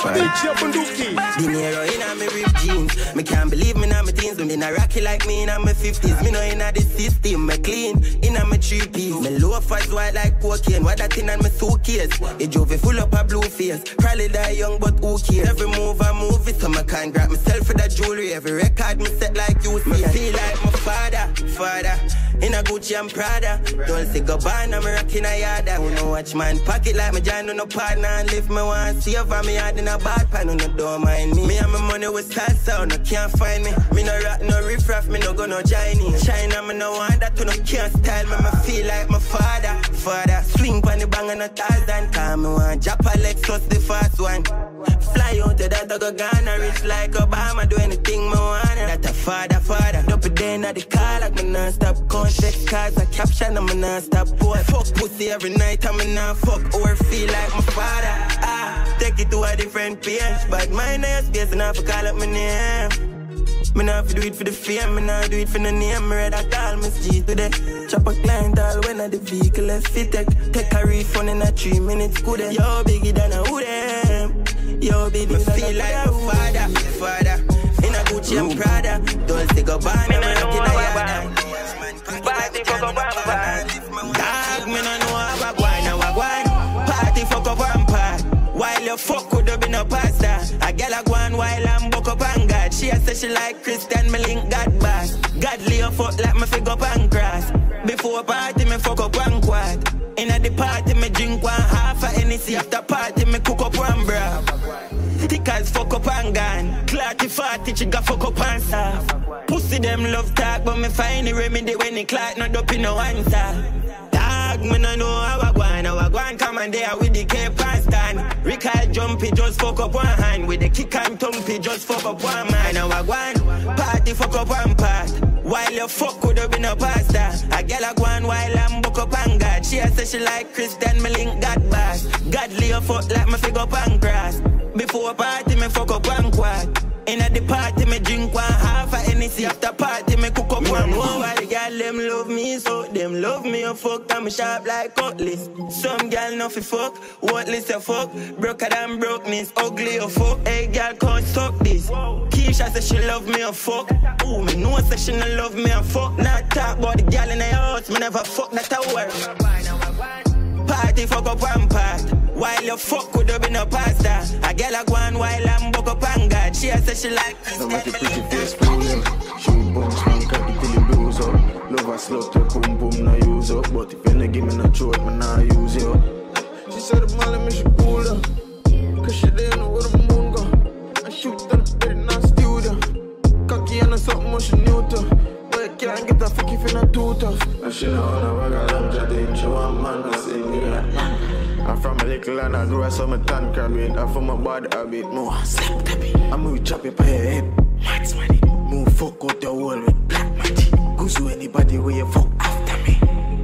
Dinero in me ripped jeans. Me can't believe me now my teens. Me in a rocky like me in my 50s. Me no in the system. Me clean in my 3Ps. Me loafers white like cocaine. What that in on my suitcase? It drove it full up a blue face. Probably die young but who cares? Every move I move it so I can't grab myself for that jewelry. Every record me set like you see. Me feel like my father. In a Gucci and Prada. Don't say Gabbana, me rockin' a yada. Who no watch man pocket like me John no partner. And lift me one save for me hard in a bad pan. No don't mind me. Me and my money with salsa, no can't find me. Me no rock, no riffraff, me no go no Chinese. China, me no want that, no can't style me. Me feel like my father. Swing pan the bang and a thousand. Cause me want Japa Lexus, the fast one. Fly out to that, I go Ghana. Rich like Obama, do anything me want. That a father. Up it then at the car like me non-stop. Context cards, I caption, I'm a non-stop boy. Fuck pussy every night, I'm a non-fuck. Or feel like my father. Take it to a different page. But my name space enough to call up my name. Me not do it for the fame, me not do it for the name. Me rather call me G today. Chop a client all when I the vehicle left fit take a refund in a 3 minutes good. Yo biggie than a who them. Yo baby, me feel like my father. In a Gucci and Prada. Don't say Gabbana, me not in a yard. Party fuck up and part. Dog, me no know how I go on. Party fuck up and part. While you fuck could have been a pastor. A girl a go on while I'm buck up and God. She a say she like Christian, me link God back. God lay a fuck like me fig up and cross. Before party me fuck up and quad. In a the party me drink one half a Hennessy. After party me cook up one bra. Thick as fuck up and gone. Clarty 40 chicka fuck up and soft. Pussy them love talk but me find the remedy when the clock not up in no answer. Dog me no know how I go on come and there with the cape and stand. Recall jumpy just fuck up one hand. With the kick and thumpy just fuck up one man. Now I go on party fuck up one part. While you fuck could have been a pastor. A girl a go on while I'm buck up and God. She a say she like Christian, me link God back. God lay a fuck like me fig up and cross. Before party me fuck up and quad. In a the party me drink one half a Hennessy. After party me cook up one more. Why the girl them love me so them love me a fuck. And me sharp like cutlass. Some girl no fi fuck, worthless a fuck. Broker than brokenness, ugly a fuck. Hey girl can't suck this. Keisha say she love me a fuck. Ooh me know say she no love me a fuck. Not talk about the girl in the house, me never fuck that a word. Party fuck up one part. While you fuck could have been a pastor. A girl a go on while I'm buck up and God. She a say she like Christian. Make it pretty face premium. Shoot bombs, man, cut it till you blues up. Love a slut, your boom boom, no use up. But if you no give me no throat, me nah use you. She said the molly me she pull up. Cause she didn't know where the moon go. I shoot on the bed in a studio. Cocky and something much new to. Can't get a fuck if you're not too tough. And she know how I got them chatting. She want man to sing it. I'm from a little and I grew up so my tan crab it. I'm from a bad habit. More slap the beat. I'm gonna chop it by your head. Max money. Move fuck out the wall with black magic. Goose to anybody where you fuck after me.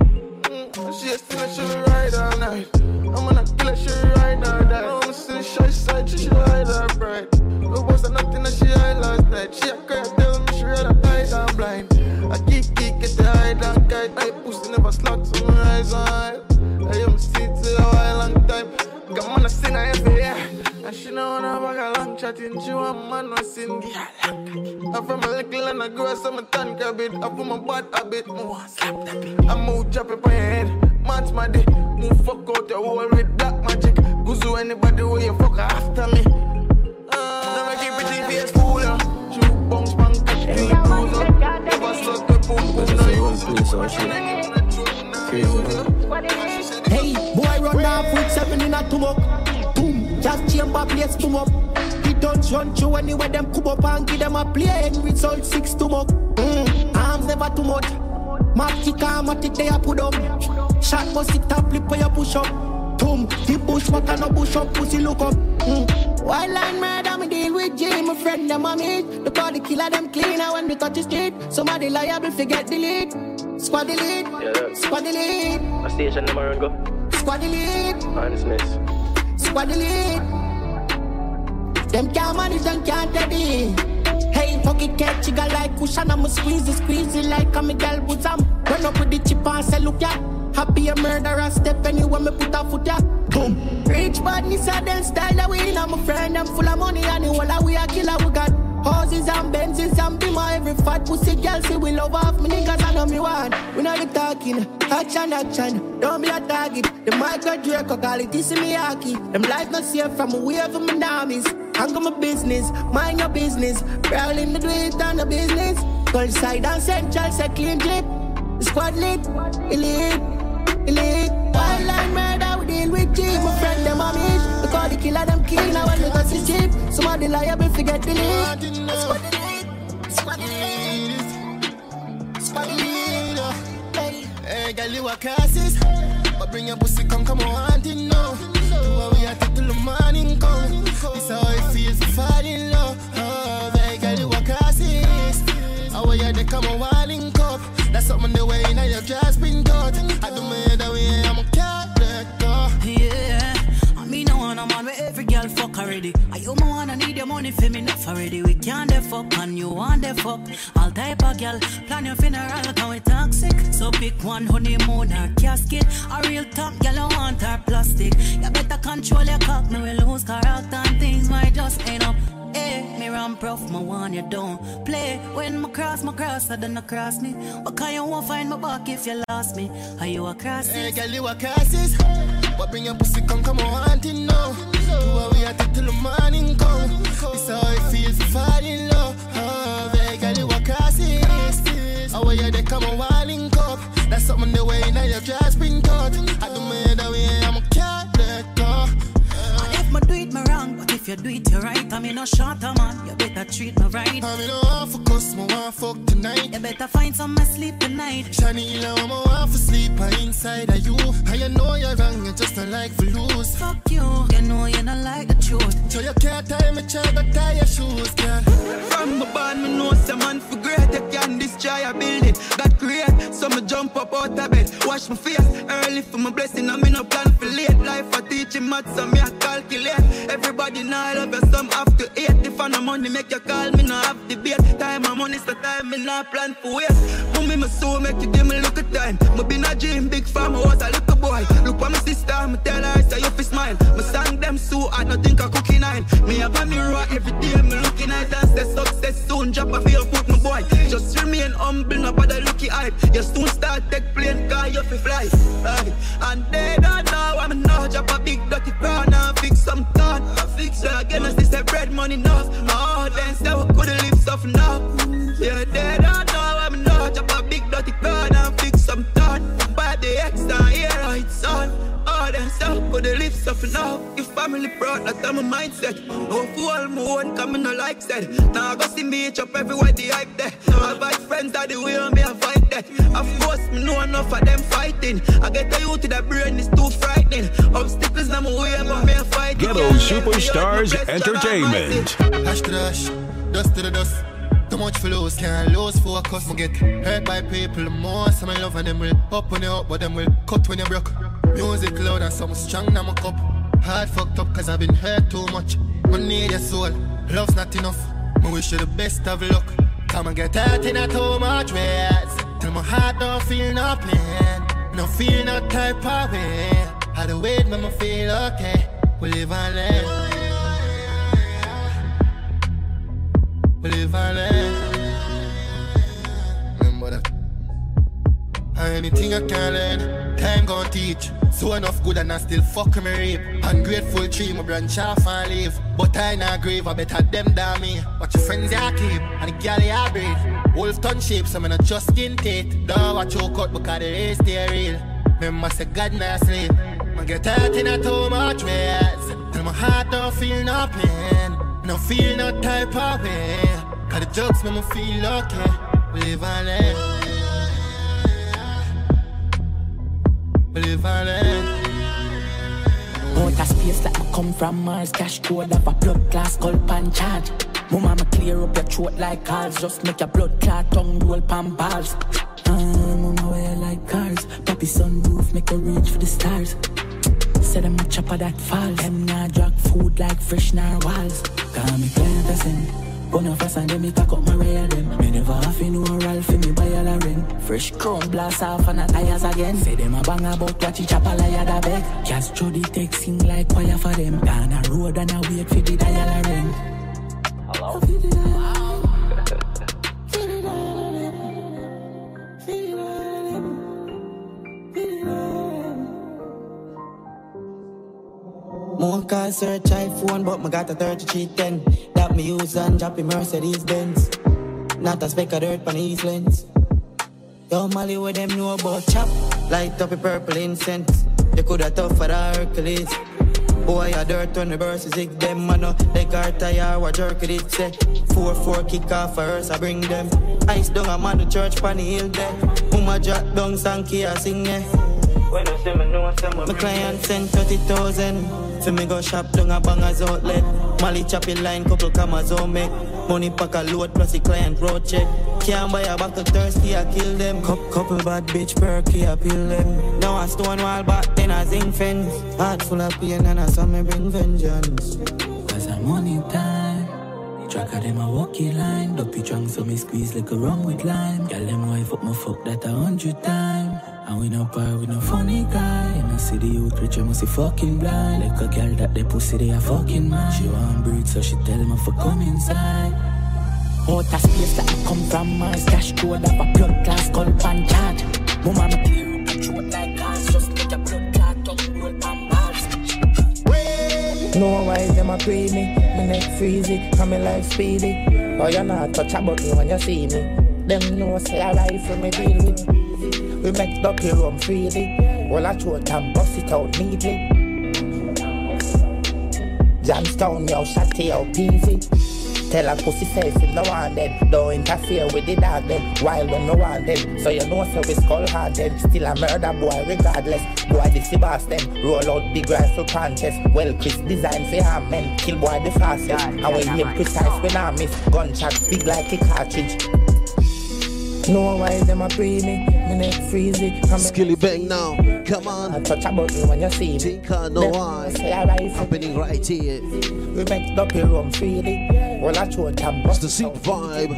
She still she ride all night. I'm gonna kill her, she ride all night. I'm gonna see the shy side, she ride all bright. It wasn't nothing that she had last night. She a cry, tell me she rather hide and blind. I keep get the hide and guide. My pussy never slack, so my eyes on high. I am seen to a while long time. Got man a sing every year. And she know when I bag a long chatting. She want man to sing. I'm from a little and I grow so my tan crab it. I'm from a bad habit. More slap the beat. I move drop it on your head. Match my day. Move fuck out your wall with black magic. Goose to anybody where you fuck after me. Never keep it in face cool. Shoot bounce man catch me in the cruiser. Never slot the boom boom no use. Hey, boy run off with 7 in a tumok. Boom, just chamber place boom up. He don't run through anywhere them come up and give them a play and result 6 tumok. Arms never too much. Matic they a put up. Shot must sit up, flip where you push up. Boom, the bush what no push up, pussy look up. While line murder me deal with Jay, my friend them a meet. The body killer them cleaner when we touch the street. Somebody liable forget the lead. Squad the lead, yeah, squad the lead. A station number and go. Squad the lead, Honest miss. Squad the lead. Them can't manage, them can't ready. Hey, fuck it, catch you got like cushion. I'ma squeeze it like I'm a girl with some. Run up with the chip and say, look ya. Happy a murderer, step anywhere me put a foot ya. Boom. Rich badness and then style that we in. I'm a friend, I'm full of money and the whole of we a killer. We got houses and Benzes and Beamer. Every fat pussy girl say we love off me niggas. I know me want. We know the talking. Action, action. Don't be a target. The micro Draco call it. This is me hockey. Them life not safe from away from my dummies. Hang my business. Mind your business. Prowling the do it on the business. Cold side and central say clean drip. Squad lit. Elite. Elite. Wildline murder. We deal with G. My friend them on me. Because the killer them kill. Now when we got see cheap. Somebody liable forget the lead. Squad elite. Squad elite. Squad elite. Hey, girl, you a cassis. But bring your pussy, come on, you know. Do what we have to till the morning come. This how it feels to fall in love. Oh, hey, girl, you a cassis. How you they come on, walling cup. That's something the way now your dress been cut. I do me the way I'm a cat, let go. Yeah. Me no one, I'm on where every girl fuck already. I you wanna need your money for me enough already. We can't the fuck and you want the fuck. All type of girl, plan your funeral, cause we toxic. So pick one honeymoon or casket. A real top girl, I want her plastic. You better control your cock, me will lose character and things might just end up. Hey, me run prof, my one you don't play. When my cross, I don't cross me. But can you won't find my back if you lost me? Are you a crosses? Hey, girl, you a crosses. But bring your pussy, come on, you know. Do what we have to till the morning come. This how it feels to fall in love. Oh, hey, girl, you a crosses. How you they come on, walling cup. That's something the way now your dress been cut. I do me the way I'm a cat, let go. If I do it, me wrong. But if you do it, you're right. I mean, no shorter man. You better treat me right. I mean, no want for cuss, me want fuck tonight. You better find some sleep tonight. Shanila, I'm want for sleep. I inside of you. And you know you're wrong, you just don't like for lose. Fuck you, you know you don't like the truth. So you can't tie me, child, but tie your shoes, girl. From my band, me know some man for great. You can destroy a building. Got great, so me jump up out of bed. Wash my face early for my blessing. I'm in a plan for late. Life for teaching maths, so me I calculate. Everybody now I love you, some have to eat. If I no money make you call me, no have debate. Time and money's the time, me not plan for waste. Mommy, my soul make you give me look at time. Me been a dream, big farm, I was a little boy. Look at my sister, me tell her, say you fi smile. Me sang them so I don't think I cooking nine. Me have a mirror every day, me looking at and say success soon. Drop a feel foot, my boy. Just remain humble, no bother looky hype. You soon start take plane, car you fi fly. And they don't know, I'm not drop a big dirty crown and fix some thought. I fix it again, as they say bread money enough. Oh, then say we couldn't live stuff now. Yeah, they don't know, I'm not drop a big dirty crown and fix some thought. But the extra here, it's on. Oh, then say we couldn't live stuff now. If family proud, that's my mindset. No fool, my own coming no like said. Now I go see me each up everywhere the hype there. My bad friends are the way on me I fight that. Of course, me know enough of them fighting. I get the youth to the brain is too frightening. Obstacles now my way, but me I fight. Ghetto Superstars Entertainment. Hash to the hash, dust to the dust. Too much for lose, can't lose focus. Me get hurt by people, the most of my love and them will up when you up, but them will cut when you broke. Music loud and something strong now my cup. Heart fucked up cause I've been hurt too much. I need your soul, love's not enough. I wish you the best of luck. Come and get hurt in a too much ways. Till my heart don't feel no pain. No feel no type of way. How the wait make me feel okay. We live and learn. We live and learn. Remember that. Anything I can learn, time gon' teach. So enough good and I still fuck me rape. Ungrateful tree, my branch off and leave. But I not grave, I better them than me. Watch your friends ya keep, and the gal ya breed. Wolf ton shape, so me not just skin teeth. Don't watch your cut because the race stay real. Remember say God not sleep. I get hurt in a too much ways. Till my heart don't feel no pain. No feel no type of way. Cause the jokes make me feel okay. We live and learn. We live and learn. Outer space like I come from Mars. Cash code of a blood class called pan charge. Mama, me clear up your throat like cars. Just make your blood clot tongue roll pan balls. Mama, wear like cars. Papi sunroof make you reach for the stars. Say them a chopper that falls. Them nah drag food like fresh narwhals. Call me Cleverson, Put no fuss and them, me cock up my rear them. Me never have to know a Ralph, me buy all a rent. Fresh chrome blast off and a tires again. Say them a bang about watch each chopper like a beg. Cast through the text, sing like choir for them. Down a road and a wait for the dial a ring. Hello? More car search iPhone, but me got a 3310. That me use and drop in Mercedes Benz. Not a speck of dirt on East Lens. Yo, Molly, what them know about chop? Light up a purple incense. You coulda tough for the Hercules. Boy, a dirt on the verses, zig them, man. They car tire, what jerk it say. 4-4 kick off for us, I bring them. Ice down, I'm on the church, pan the hill there. Mama drop down, Sanky, I sing it. When I see me know someone, my client sent 30,000. For me go shop down a bangers outlet. Molly choppy line, couple cameras on me. Money pack a load plus the client road check. Can't buy a buckle thirsty, I kill them. Couple bad bitch perky, I peel them. Now I stone wall back, then I sing fence. Heart full of pain and I saw me bring vengeance. Cause I'm money time. Track of them a walkie line. Dopey drunk so me squeeze like a rum with lime. Girl them wife up my fuck that 100 times. And we no par with no funny guy. And I see the youth rich, I must be fucking blind. Like a girl that they pussy, they a fucking man. She want breed, so she tell me for come inside. Outer space that I come from, Mars dash code of a blood class called Panchat. Mama, me tear up the throat like cars. Just make a blood clot, tongue roll and bars. No why them a pray me. My neck freezy, and my life speedy. Oh, you not touch a button when you see me. Them know say a rifle me deal with. We make up here rum freely. Well, I throat and bust it out neatly. Jamstown, yo, shotty out easy. Tell a pussy safe if no one dead. Don't interfere with the dog dead. Wild when no one dead. So you know so we skull hard dead. Still a murder boy regardless. Boy this the boss them. Roll out big rifle contest. Well Chris design for harm men. Kill boy the fastest. And when you precise when I miss. Gunshot big like a cartridge. No why them a pray me. My neck freezy. Skilly bang now. Come on. I touch a button when you see me. Think I know why. Happening right here. We make up here rum freely. Well, I throw it and bust the seat vibe.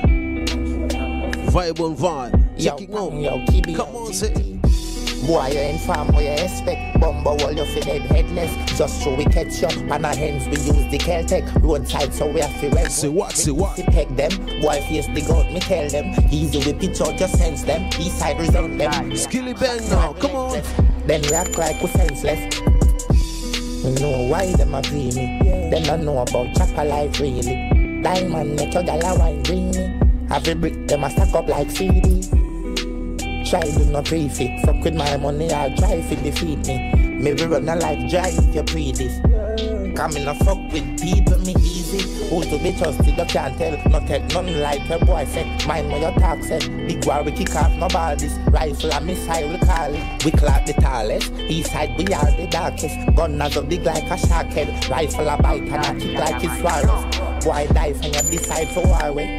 Vibe on vibe. Check it out. Yo, keep it. Come on, say. Boy, you inform what you expect. Bumbo all you feel dead headless. Just so we catch up. And our hands we use the Celtic. Roadside so we have to rest. Say what, say what? We peg them. Boy face the goat, me tell them. Easy we pitch out, just sense them. East side resent them. Skilly bang now, come on. Then we act like we senseless. We know why them a play me. Them don't know about chopper life really. Diamond make your gal a wine greeny. Have a brick them a stack up like CDs. Try do not pray fit. Fuck with my money, I'll try to defeat me. Maybe run a life drive if you pre this. Come in a fuck with people, me easy. Who to be trusted, you can't tell. Not take none like your boy said. Mind what your talk said. Big war we kick off no bodies. Rifle and missile we call it. We clap the tallest. East side we are the darkest. Gun as a big like a shark head. Rifle a bite and a kick like it's swallows. Boy die and you decide for war way.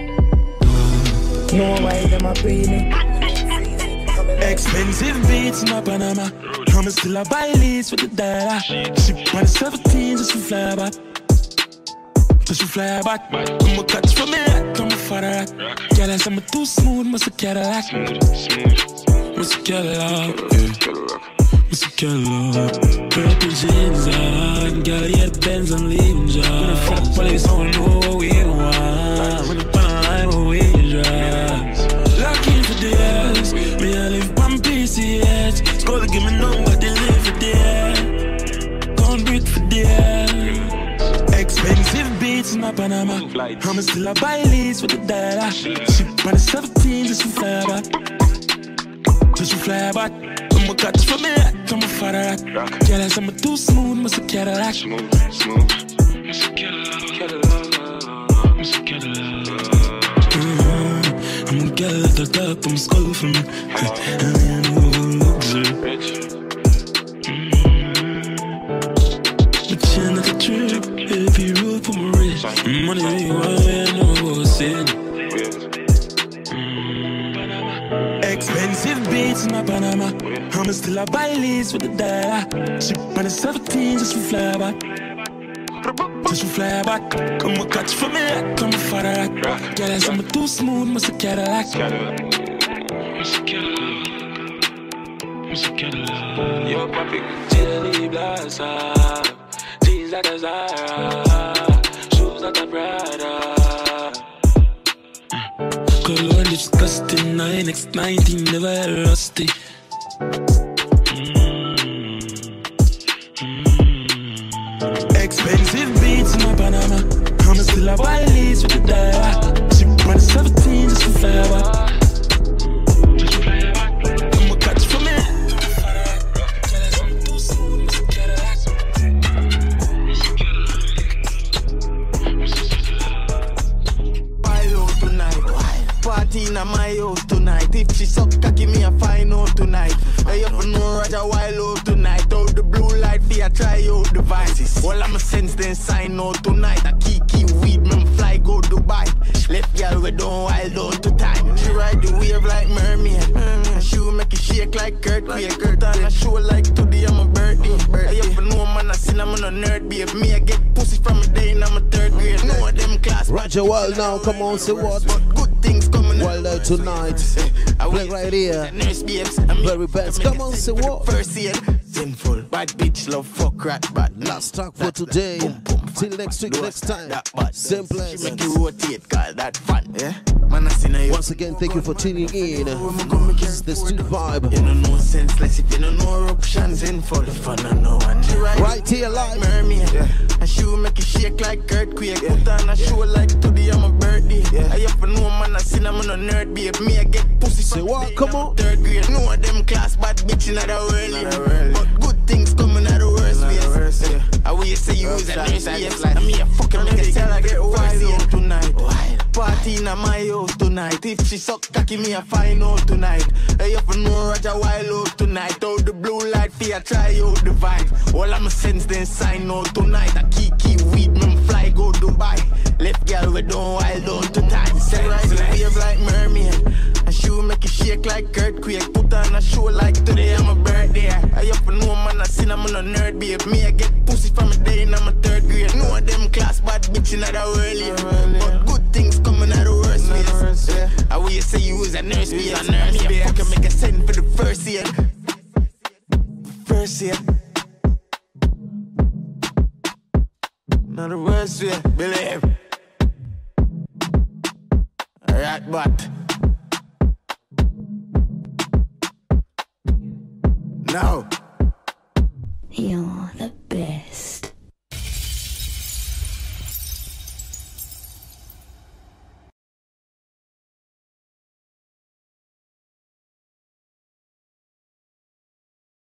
No why them a pray me. Expensive beats in my Panama. I'm still a buy lease with the dollar. Ship on 17 just to fly back. Just to fly back. I'm a catch for me, I'm a father. Girl, I'm too smooth, must a Cadillac. Must a Cadillac, must a Cadillac. Purple jeans on, girl, yeah, Benz, I'm leaving job. When the fuck police don't know what we want. When the pan line, we drive. Lucky for the ass, me I live on PCH. Scholar give me number, they live for the air. Gone breathe for the air. Expensive beats in my Panama. I'm still a buy lease with the dollar. Ship on the 17 just to fly back. Just to fly back. I'm a catch for me, I'm a father. Girl, I'm too smooth, must a Cadillac. Smooth, must a Cadillac. Must a Cadillac. I'm a girl at the top, I'm skull for me. I know luxury. But you not a trip, heavy road for my wrist. Money you want, I know what's in. Expensive beats in my Panama. I'm still a buy lease with the dollar. Ship on the 17 just to fly back. just fly back. Come a catch for me, come a father rock. Girl, I say me too smooth, must a Cadillac. Yo, papi, chili blasa, jeans like a Zara, shoes like a Prada. Color disgusting, 9x19, never rusty. Expensive beats in my Panama. I'm still a wild lease with the diver. She brought a 17 just for fly back. I'ma catch for me. Party in my house tonight. If she suck cocky, me a find out tonight. I up no Roger wild out tonight. Out the blue light, for I try out devices. All I'm a sense then sign out tonight. I key weed, man fly go Dubai. Left girl we don't wild down to time. She ride the wave like mermaid. She will make it shake like earthquake. Put on a show like today I'm a birthday. I up no man I seen I'm on a nerd babe. Me I get pussy from a day and I'm a third grade. No of them class. Roger Wild now, come on, say what? Good things coming Wild out tonight. Play right here. Very best. Come on, say what? First year. Sinful, bad bitch, love, fuck, rat, bad. Last talk for today. Till next week, next time. Same place. She make you rotate, call that fun. Yeah? Man, I seen her. Once again, thank you for tuning in. This is the Street Vibe. You know no sense, like if you don't know options. Sinful, the fun, I know. And right here, live. Mermaid. And she will make you shake like earthquake. Put on a show like today, I'm a birthday. I have to know, man, I seen I'm on a nerd, babe. Me, I get pussy. Say what? Come on. Third grade. No of them class, bad bitch in the world. Good things coming out of worst ways. I will say you was a nurse, yes. I mean, I fucking make a sell, I get wild tonight. Party in my house tonight. If she suck cocky, me I find out tonight. I have to know Roger wild out tonight. Out the blue light, for I try out the vibe. All I'm a sense then sign out tonight. I key weed, man fly go Dubai. Left girl we don't wild down to time. Say right, wave like mermaid. And she will make it shake like earthquake. Put on a show like today, I'm a birthday. I up to know man, I seen I'm on a nerd, babe. Me, I get pussy from a day and I'm a third grade. No of them class, bad bitch in the world. But good things coming out of worst ways. I will say you was a nurse, be a nurse. Me, I fucking make a send for the first year. First year. Not the worst way, believe. Alright, but now